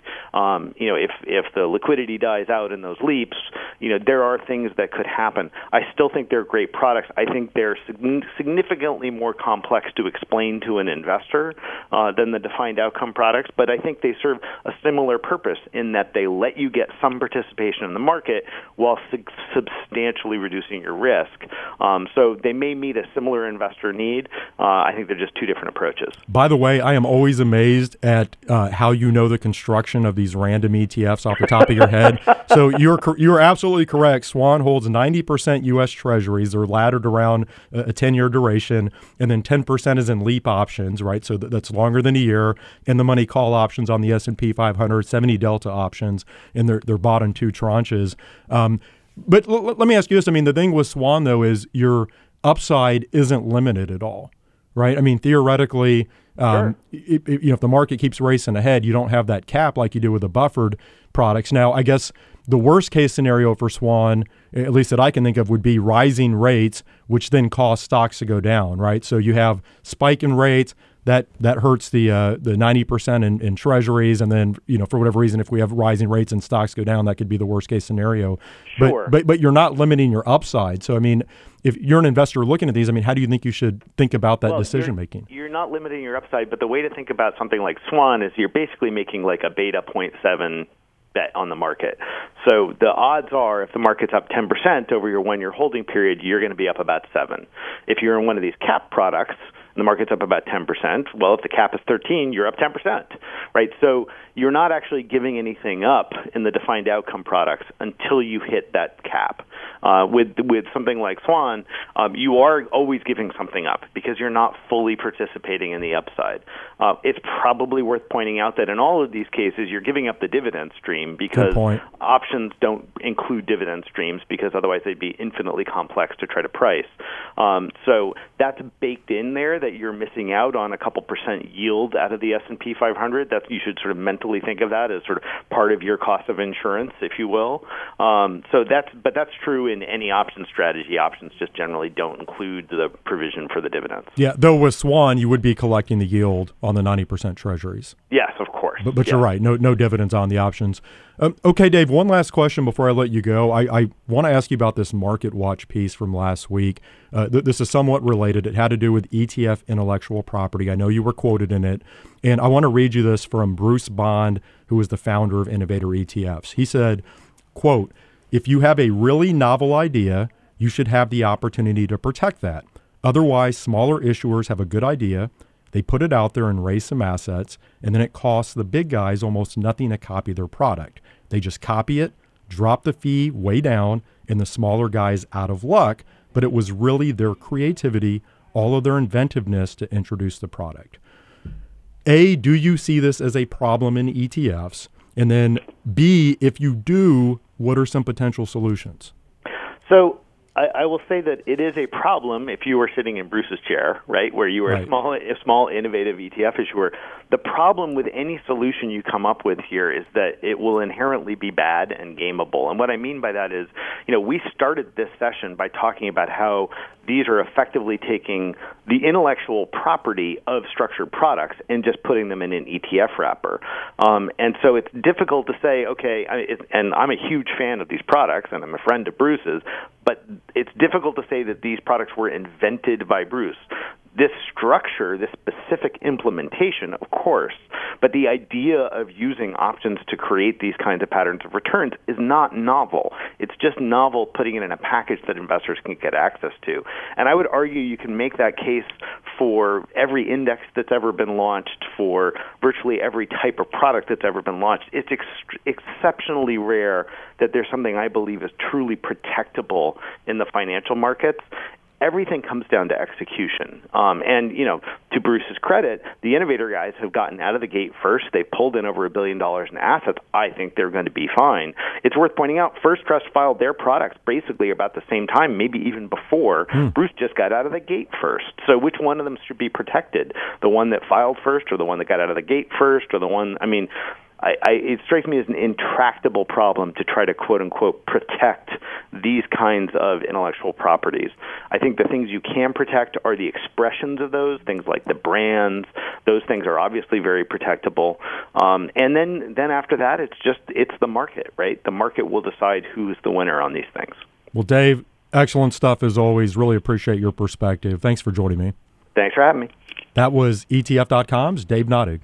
if the liquidity dies out in those leaps, there are things that could happen. I still think they're great products. I think they're significantly more complex to explain to an investor than the defined outcome products, but I think they serve a similar purpose in that they let you get some participation in the market while substantially reducing your risk. risk. So they may meet a similar investor need. I think they're just two different approaches. By the way, I am always amazed at how you know the construction of these random ETFs off the top of your head. So you're absolutely correct. Swan holds 90% U.S. Treasuries. They're laddered around a 10-year duration, and then 10% is in leap options, right? So that's longer than a year, and the money call options on the S&P 500, 70 delta options, and they're bought in two tranches. But let me ask you this. I mean, the thing with Swan, though, is your upside isn't limited at all, right? I mean, theoretically, Sure. if the market keeps racing ahead, you don't have that cap like you do with the buffered products. Now, I guess the worst case scenario for Swan, at least that I can think of, would be rising rates, which then cause stocks to go down, right? So you have spike in rates. That hurts the 90% in treasuries, and then for whatever reason, if we have rising rates and stocks go down, that could be the worst case scenario. Sure. But you're not limiting your upside. So I mean, if you're an investor looking at these, I mean, how do you think you should think about that decision making? You're not limiting your upside, but the way to think about something like Swan is you're basically making like a beta 0.7 bet on the market. So the odds are if the market's up 10% over your 1-year holding period, you're going to be up about 7. If you're in one of these cap products, the market's up about 10%. Well, if the cap is 13, you're up 10%, right? So you're not actually giving anything up in the defined outcome products until you hit that cap. With something like Swan, you are always giving something up because you're not fully participating in the upside. It's probably worth pointing out that in all of these cases, you're giving up the dividend stream because options don't include dividend streams because otherwise they'd be infinitely complex to try to price. So that's baked in there that you're missing out on a couple percent yield out of the S&P 500. You should sort of mentally think of that as sort of part of your cost of insurance, if you will. But that's true in any option strategy. Options just generally don't include the provision for the dividends. Yeah, though with Swan, you would be collecting the yield on the 90% treasuries. Yes, of course. But you're right, no dividends on the options. Okay, Dave, one last question before I let you go. I want to ask you about this Market Watch piece from last week. This is somewhat related. It had to do with ETF intellectual property. I know you were quoted in it. And I want to read you this from Bruce Bond, who is the founder of Innovator ETFs. He said, quote, "If you have a really novel idea, you should have the opportunity to protect that. Otherwise, smaller issuers have a good idea. They put it out there and raise some assets, and then it costs the big guys almost nothing to copy their product. They just copy it, drop the fee way down, and the smaller guys out of luck, but it was really their creativity, all of their inventiveness to introduce the product." A, do you see this as a problem in ETFs? And then B, if you do, what are some potential solutions? So I will say that it is a problem if you were sitting in Bruce's chair, right, where you were a small innovative ETF issuer. The problem with any solution you come up with here is that it will inherently be bad and gameable. And what I mean by that is, we started this session by talking about how these are effectively taking the intellectual property of structured products and just putting them in an ETF wrapper. And so it's difficult to say, and I'm a huge fan of these products, and I'm a friend of Bruce's, but it's difficult to say that these products were invented by Bruce. This structure, this specific implementation, of course, but the idea of using options to create these kinds of patterns of returns is not novel. It's just novel putting it in a package that investors can get access to. And I would argue you can make that case for every index that's ever been launched, for virtually every type of product that's ever been launched. It's exceptionally rare that there's something I believe is truly protectable in the financial markets. Everything comes down to execution. And, to Bruce's credit, the Innovator guys have gotten out of the gate first. They pulled in over $1 billion in assets. I think they're going to be fine. It's worth pointing out, First Trust filed their products basically about the same time, maybe even before. Bruce just got out of the gate first. So which one of them should be protected? The one that filed first, or the one that got out of the gate first, or the one, it strikes me as an intractable problem to try to quote-unquote protect these kinds of intellectual properties. I think the things you can protect are the expressions of those, things like the brands. Those things are obviously very protectable. And then after that, it's the market, right? The market will decide who's the winner on these things. Well, Dave, excellent stuff as always. Really appreciate your perspective. Thanks for joining me. Thanks for having me. That was ETF.com's Dave Nottig.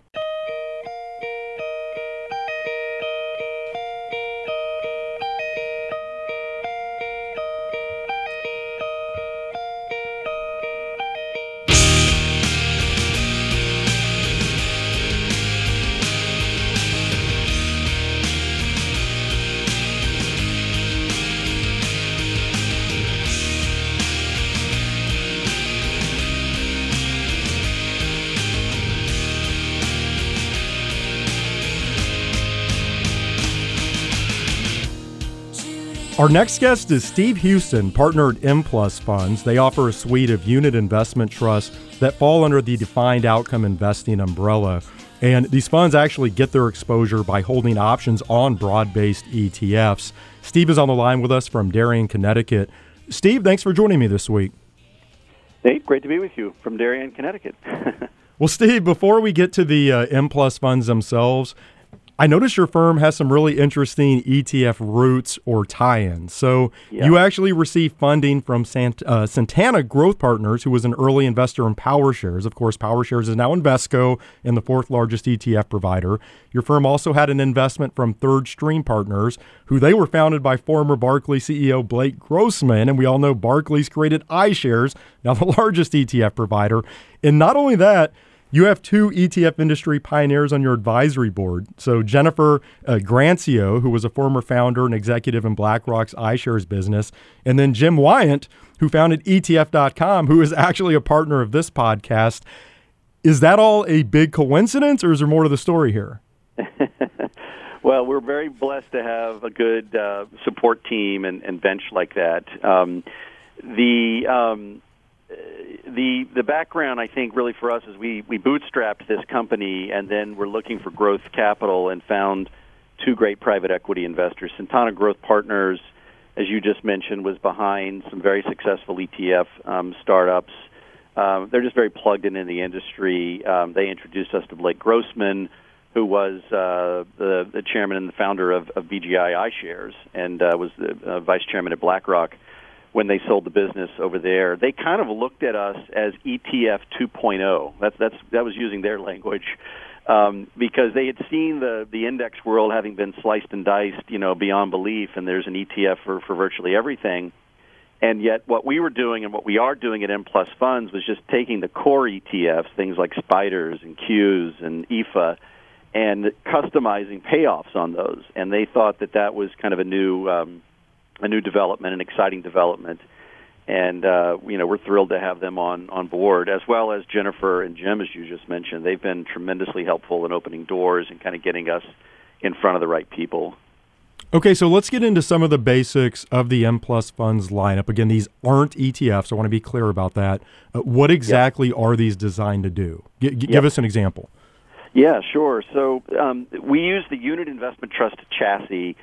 Our next guest is Steve Houston, partner at M Plus Funds. They offer a suite of unit investment trusts that fall under the defined outcome investing umbrella. And these funds actually get their exposure by holding options on broad-based ETFs. Steve is on the line with us from Darien, Connecticut. Steve, thanks for joining me this week. Hey, great to be with you from Darien, Connecticut. Well, Steve, before we get to the M Plus Funds themselves, I noticed your firm has some really interesting ETF roots or tie-ins. So you actually received funding from Santana Growth Partners, who was an early investor in PowerShares. Of course, PowerShares is now Invesco and the fourth largest ETF provider. Your firm also had an investment from Third Stream Partners, who they were founded by former Barclays CEO Blake Grossman. And we all know Barclays created iShares, now the largest ETF provider. And not only that, you have two ETF industry pioneers on your advisory board. So Jennifer Grancio, who was a former founder and executive in BlackRock's iShares business, and then Jim Wyant, who founded ETF.com, who is actually a partner of this podcast. Is that all a big coincidence, or is there more to the story here? Well, we're very blessed to have a good support team and bench like that. The background, I think, really for us is we bootstrapped this company, and then we're looking for growth capital and found two great private equity investors. Santana Growth Partners, as you just mentioned, was behind some very successful ETF startups. They're just very plugged in the industry. They introduced us to Blake Grossman, who was the chairman and the founder of BGI iShares and was the vice chairman at BlackRock. When they sold the business over there, they kind of looked at us as ETF 2.0. That was using their language, because they had seen the index world having been sliced and diced, beyond belief, and there's an ETF for virtually everything. And yet what we were doing and what we are doing at M Plus Funds was just taking the core ETFs, things like SPDRs and Qs and EFA, and customizing payoffs on those. And they thought that was kind of a new development, an exciting development, and we're thrilled to have them on board, as well as Jennifer and Jim, as you just mentioned. They've been tremendously helpful in opening doors and kind of getting us in front of the right people. Okay, so let's get into some of the basics of the M Plus Funds lineup. Again, these aren't ETFs. I want to be clear about that. What exactly are these designed to do? Give us an example. Yeah, sure. So we use the Unit Investment Trust chassis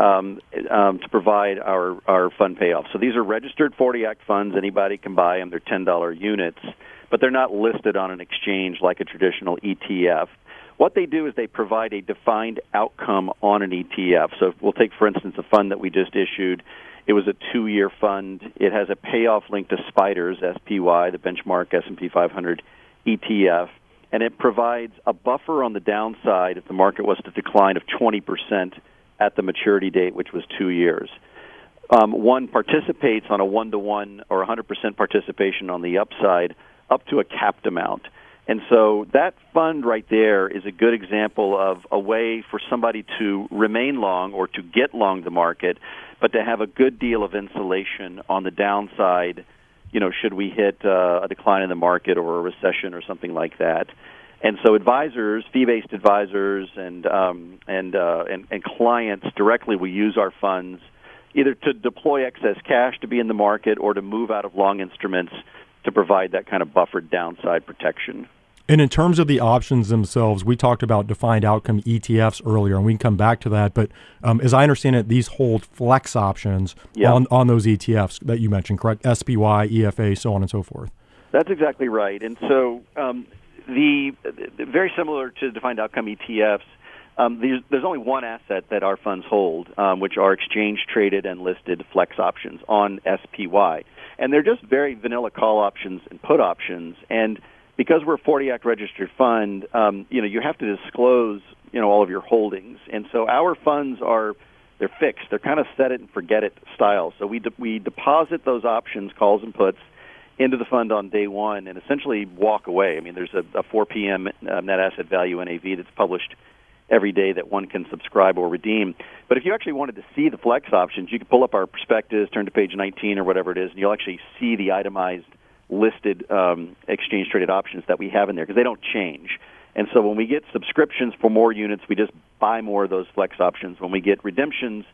to provide our fund payoffs. So these are registered 40 Act funds. Anybody can buy them. They're $10 units, but they're not listed on an exchange like a traditional ETF. What they do is they provide a defined outcome on an ETF. So we'll take, for instance, a fund that we just issued. It was a 2-year fund. It has a payoff link to SPDRs, SPY, the benchmark S&P 500 ETF, and it provides a buffer on the downside if the market was to decline of 20% at the maturity date, which was 2 years. One participates on a 1-to-1 or 100% participation on the upside up to a capped amount. And so that fund right there is a good example of a way for somebody to remain long or to get long the market, but to have a good deal of insulation on the downside, should we hit a decline in the market or a recession or something like that. And so advisors, fee-based advisors and clients directly will use our funds either to deploy excess cash to be in the market or to move out of long instruments to provide that kind of buffered downside protection. And in terms of the options themselves, we talked about defined outcome ETFs earlier, and we can come back to that. But as I understand it, these hold flex options on those ETFs that you mentioned, correct? SPY, EFA, so on and so forth. That's exactly right. And so the very similar to defined outcome ETFs, there's only one asset that our funds hold, which are exchange-traded and listed flex options on SPY. And they're just very vanilla call options and put options. And because we're a 40 Act registered fund, you have to disclose, all of your holdings. And so our funds they're fixed. They're kind of set it and forget it style. So we deposit those options, calls and puts, into the fund on day one and essentially walk away. I mean, there's a 4 p.m. net asset value NAV that's published every day that one can subscribe or redeem. But if you actually wanted to see the flex options, you could pull up our prospectus, turn to page 19 or whatever it is, and you'll actually see the itemized listed exchange-traded options that we have in there because they don't change. And so when we get subscriptions for more units, we just buy more of those flex options. When we get redemptions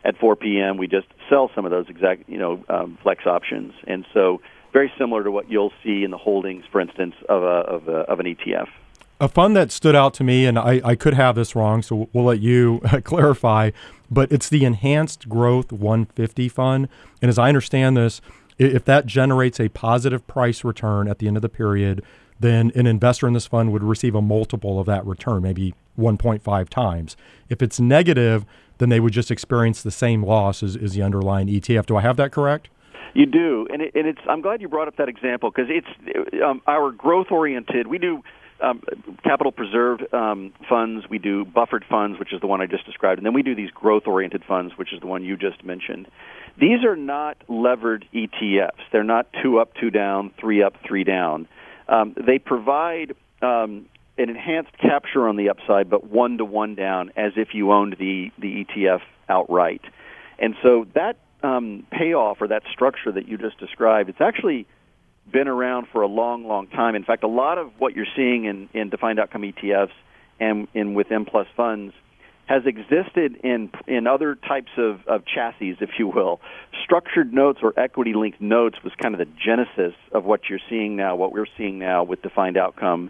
at 4 p.m., we just sell some of those exact, flex options. And so very similar to what you'll see in the holdings, for instance, of an ETF. A fund that stood out to me, and I could have this wrong, so we'll let you clarify, but it's the Enhanced Growth 150 Fund. And as I understand this, if that generates a positive price return at the end of the period, then an investor in this fund would receive a multiple of that return, maybe 1.5 times. If it's negative, then they would just experience the same loss as the underlying ETF. Do I have that correct? You do, and it's. I'm glad you brought up that example because it's our growth-oriented. We do capital preserved funds. We do buffered funds, which is the one I just described, and then we do these growth-oriented funds, which is the one you just mentioned. These are not levered ETFs. They're not 2 up, 2 down, 3 up, 3 down. They provide an enhanced capture on the upside, but 1-to-1 down, as if you owned the ETF outright. And so that payoff or that structure that you just described, it's actually been around for a long, long time. In fact, a lot of what you're seeing in defined outcome ETFs and with M+ funds has existed in other types of chassis, if you will. Structured notes or equity-linked notes was kind of the genesis of what you're seeing now, what we're seeing now with defined outcome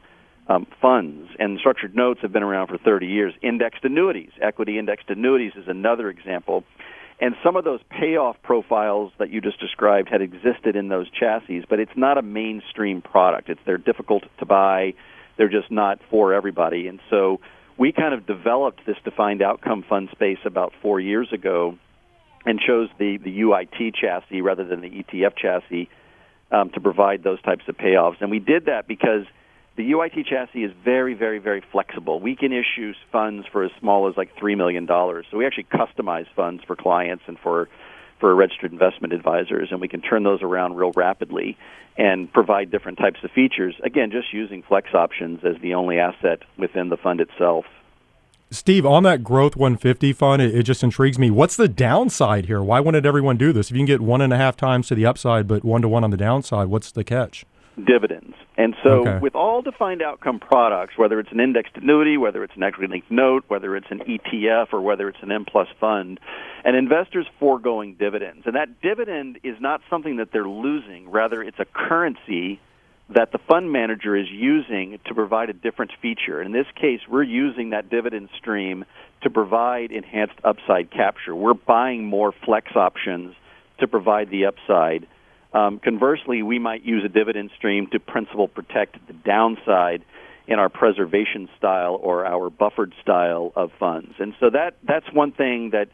funds. And structured notes have been around for 30 years. Indexed annuities, equity indexed annuities is another example. And some of those payoff profiles that you just described had existed in those chassis, but it's not a mainstream product. They're difficult to buy. They're just not for everybody. And so we kind of developed this defined outcome fund space about 4 years ago and chose the UIT chassis rather than the ETF chassis to provide those types of payoffs. And we did that because the UIT chassis is very, very, very flexible. We can issue funds for as small as like $3 million. So we actually customize funds for clients and for registered investment advisors, and we can turn those around real rapidly and provide different types of features, again, just using flex options as the only asset within the fund itself. Steve, on that Growth 150 fund, it just intrigues me. What's the downside here? Why wouldn't everyone do this? If you can get 1.5 times to the upside, but 1-to-1 on the downside, what's the catch? Dividends. And so with all defined outcome products, whether it's an indexed annuity, whether it's an equity-linked note, whether it's an ETF, or whether it's an M+ fund, an investor's foregoing dividends. And that dividend is not something that they're losing. Rather, it's a currency that the fund manager is using to provide a different feature. In this case, we're using that dividend stream to provide enhanced upside capture. We're buying more flex options to provide the upside. Conversely, we might use a dividend stream to principal protect the downside in our preservation style or our buffered style of funds. And so that's one thing that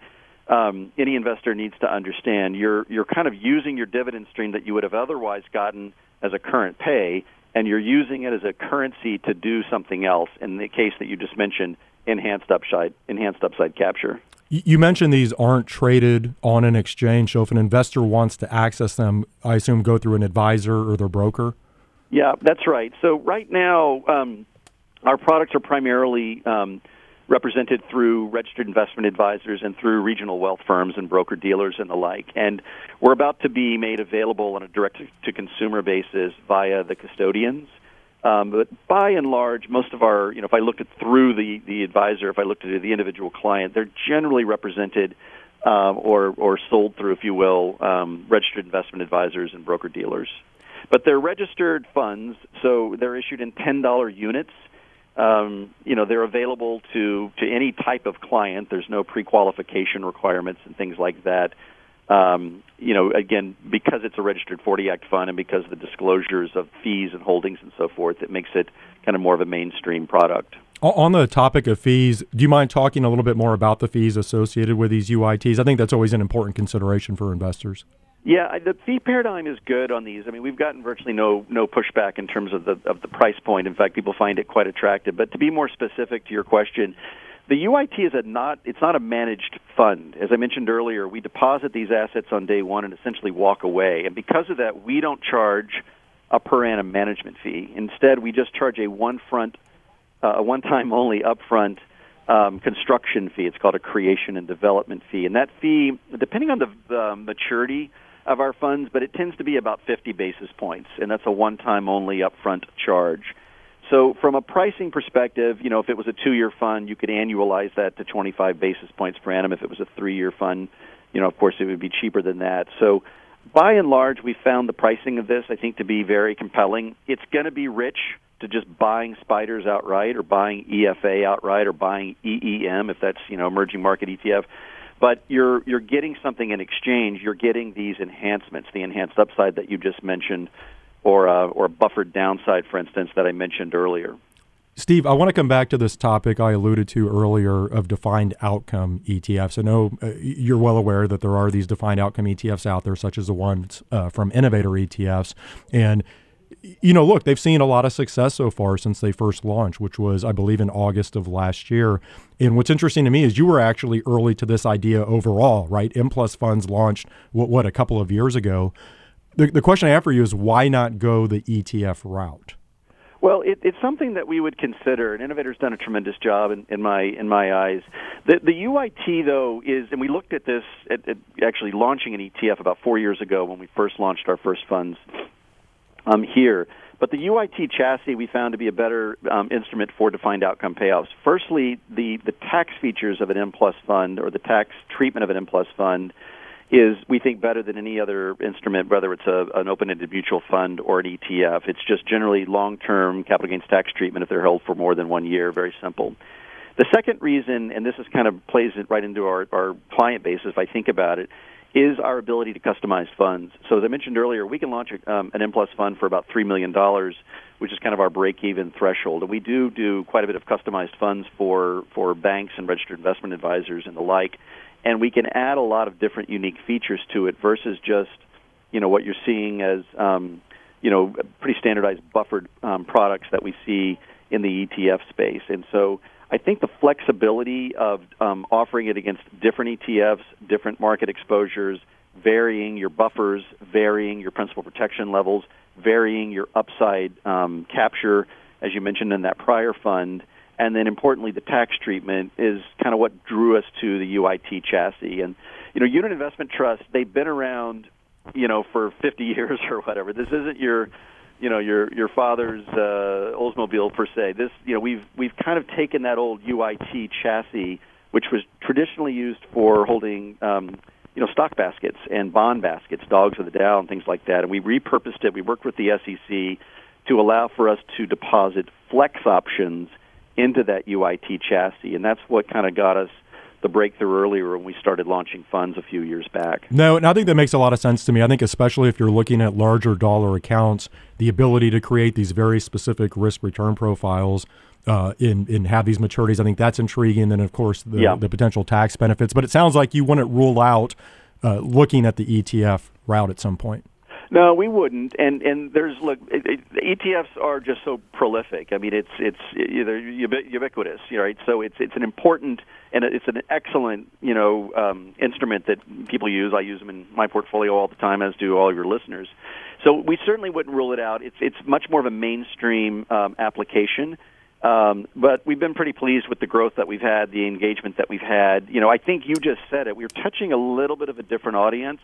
any investor needs to understand. You're kind of using your dividend stream that you would have otherwise gotten as a current pay, and you're using it as a currency to do something else. In the case that you just mentioned, enhanced upside capture. You mentioned these aren't traded on an exchange, so if an investor wants to access them, I assume go through an advisor or their broker? Yeah, that's right. So right now, our products are primarily represented through registered investment advisors and through regional wealth firms and broker-dealers and the like. And we're about to be made available on a direct-to-consumer basis via the custodians. But by and large, most of our, if I looked at through the advisor, if I looked at the individual client, they're generally represented or sold through, if you will, registered investment advisors and broker-dealers. But they're registered funds, so they're issued in $10 units. They're available to any type of client. There's no pre-qualification requirements and things like that. Again, because it's a registered 40 Act fund and because of the disclosures of fees and holdings and so forth, it makes it kind of more of a mainstream product. On the topic of fees, do you mind talking a little bit more about the fees associated with these UITs? I think that's always an important consideration for investors. Yeah, the fee paradigm is good on these. I mean, we've gotten virtually no pushback in terms of the price point. In fact, people find it quite attractive. But to be more specific to your question, the UIT is it's not a managed fund. As I mentioned earlier, we deposit these assets on day one and essentially walk away. And because of that, we don't charge a per annum management fee. Instead, we just charge a one-time only upfront construction fee. It's called a creation and development fee. And that fee, depending on the maturity of our funds, but it tends to be about 50 basis points, and that's a one-time only upfront charge. So from a pricing perspective, if it was a 2-year fund, you could annualize that to 25 basis points per annum. If it was a 3-year fund, of course, it would be cheaper than that. So by and large, we found the pricing of this, I think, to be very compelling. It's going to be rich to just buying SPDRs outright or buying EFA outright or buying EEM, if that's, emerging market ETF. But you're getting something in exchange. You're getting these enhancements, the enhanced upside that you just mentioned, or buffered downside, for instance, that I mentioned earlier. Steve, I want to come back to this topic I alluded to earlier of defined outcome ETFs. I know you're well aware that there are these defined outcome ETFs out there, such as the ones from Innovator ETFs. And, look, they've seen a lot of success so far since they first launched, which was, I believe, in August of last year. And what's interesting to me is you were actually early to this idea overall, right? M Plus funds launched, a couple of years ago. The question I have for you is, why not go the ETF route? Well, it's something that we would consider, and Innovator's done a tremendous job in my eyes. The UIT, though, is, and we looked at this at actually launching an ETF about 4 years ago when we first launched our first funds here. But the UIT chassis we found to be a better instrument for defined outcome payoffs. Firstly, the tax features of an M Plus fund, or the tax treatment of an M Plus fund, is, we think, better than any other instrument, whether it's an open-ended mutual fund or an ETF. It's just generally long-term capital gains tax treatment if they're held for more than 1 year. Very simple. The second reason, and this is kind of plays it right into our client base if I think about it, is our ability to customize funds. So as I mentioned earlier, we can launch an M Plus fund for about $3 million, which is kind of our break-even threshold. And we do quite a bit of customized funds for banks and registered investment advisors and the like. And we can add a lot of different unique features to it versus just, what you're seeing as, pretty standardized buffered products that we see in the ETF space. And so I think the flexibility of offering it against different ETFs, different market exposures, varying your buffers, varying your principal protection levels, varying your upside capture, as you mentioned in that prior fund, and then importantly, the tax treatment is kind of what drew us to the UIT chassis. And, unit investment trusts, they've been around, for 50 years or whatever. This isn't your father's Oldsmobile per se. This, we've kind of taken that old UIT chassis, which was traditionally used for holding, stock baskets and bond baskets, dogs of the Dow and things like that. And we repurposed it. We worked with the SEC to allow for us to deposit flex options into that UIT chassis, and that's what kind of got us the breakthrough earlier when we started launching funds a few years back. No, and I think that makes a lot of sense to me. I think especially if you're looking at larger dollar accounts, the ability to create these very specific risk-return profiles and have these maturities, I think that's intriguing. And, of course, the potential tax benefits. But it sounds like you wouldn't rule out looking at the ETF route at some point. No, we wouldn't. And there's ETFs are just so prolific. I mean, it's they're ubiquitous, right? So it's an important and it's an excellent instrument that people use. I use them in my portfolio all the time, as do all of your listeners. So we certainly wouldn't rule it out. It's much more of a mainstream application. But we've been pretty pleased with the growth that we've had, the engagement that we've had. I think you just said it. We're touching a little bit of a different audience.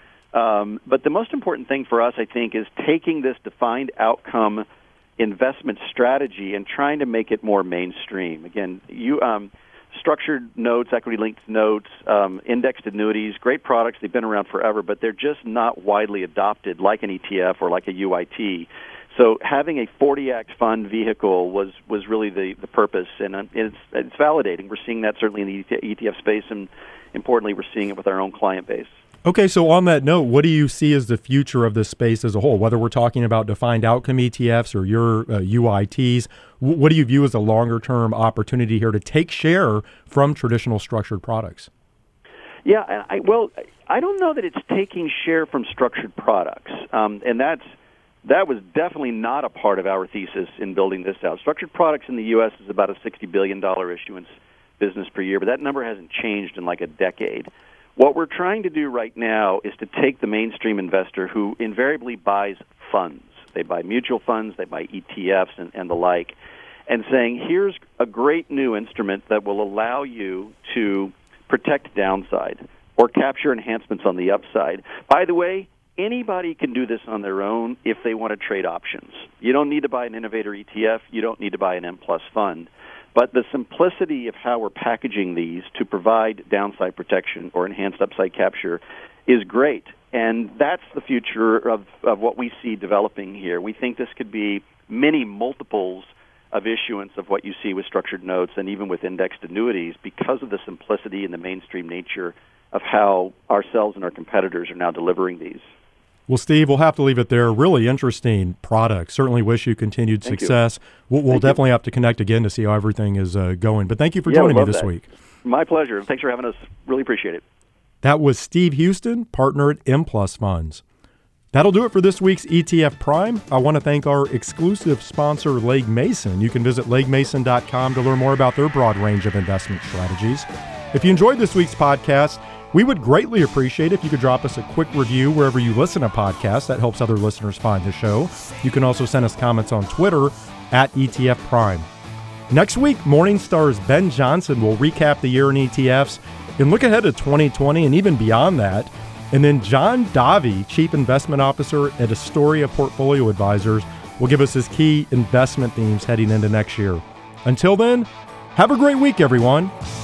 But the most important thing for us, I think, is taking this defined outcome investment strategy and trying to make it more mainstream. Again, structured notes, equity-linked notes, indexed annuities, great products. They've been around forever, but they're just not widely adopted like an ETF or like a UIT. So having a 40-Act fund vehicle was really the purpose, and it's validating. We're seeing that certainly in the ETF space, and importantly, we're seeing it with our own client base. Okay, so on that note, what do you see as the future of this space as a whole? Whether we're talking about defined outcome ETFs or your UITs, what do you view as a longer-term opportunity here to take share from traditional structured products? Yeah, I don't know that it's taking share from structured products, and that was definitely not a part of our thesis in building this out. Structured products in the U.S. is about a $60 billion issuance business per year, but that number hasn't changed in like a decade. What we're trying to do right now is to take the mainstream investor who invariably buys funds. They buy mutual funds, they buy ETFs and the like, and saying, here's a great new instrument that will allow you to protect downside or capture enhancements on the upside. By the way, anybody can do this on their own if they want to trade options. You don't need to buy an innovator ETF. You don't need to buy an M+ fund. But the simplicity of how we're packaging these to provide downside protection or enhanced upside capture is great. And that's the future of what we see developing here. We think this could be many multiples of issuance of what you see with structured notes and even with indexed annuities because of the simplicity and the mainstream nature of how ourselves and our competitors are now delivering these. Well, Steve, we'll have to leave it there. Really interesting product. Certainly wish you continued success. We'll definitely have to connect again to see how everything is going. But thank you for joining me this week. My pleasure. Thanks for having us. Really appreciate it. That was Steve Houston, partner at M+ Funds. That'll do it for this week's ETF Prime. I want to thank our exclusive sponsor, Legg Mason. You can visit leggmason.com to learn more about their broad range of investment strategies. If you enjoyed this week's podcast, we would greatly appreciate if you could drop us a quick review wherever you listen to podcasts. That helps other listeners find the show. You can also send us comments on Twitter at ETF Prime. Next week, Morningstar's Ben Johnson will recap the year in ETFs and look ahead to 2020 and even beyond that. And then John Davi, Chief Investment Officer at Astoria Portfolio Advisors, will give us his key investment themes heading into next year. Until then, have a great week, everyone.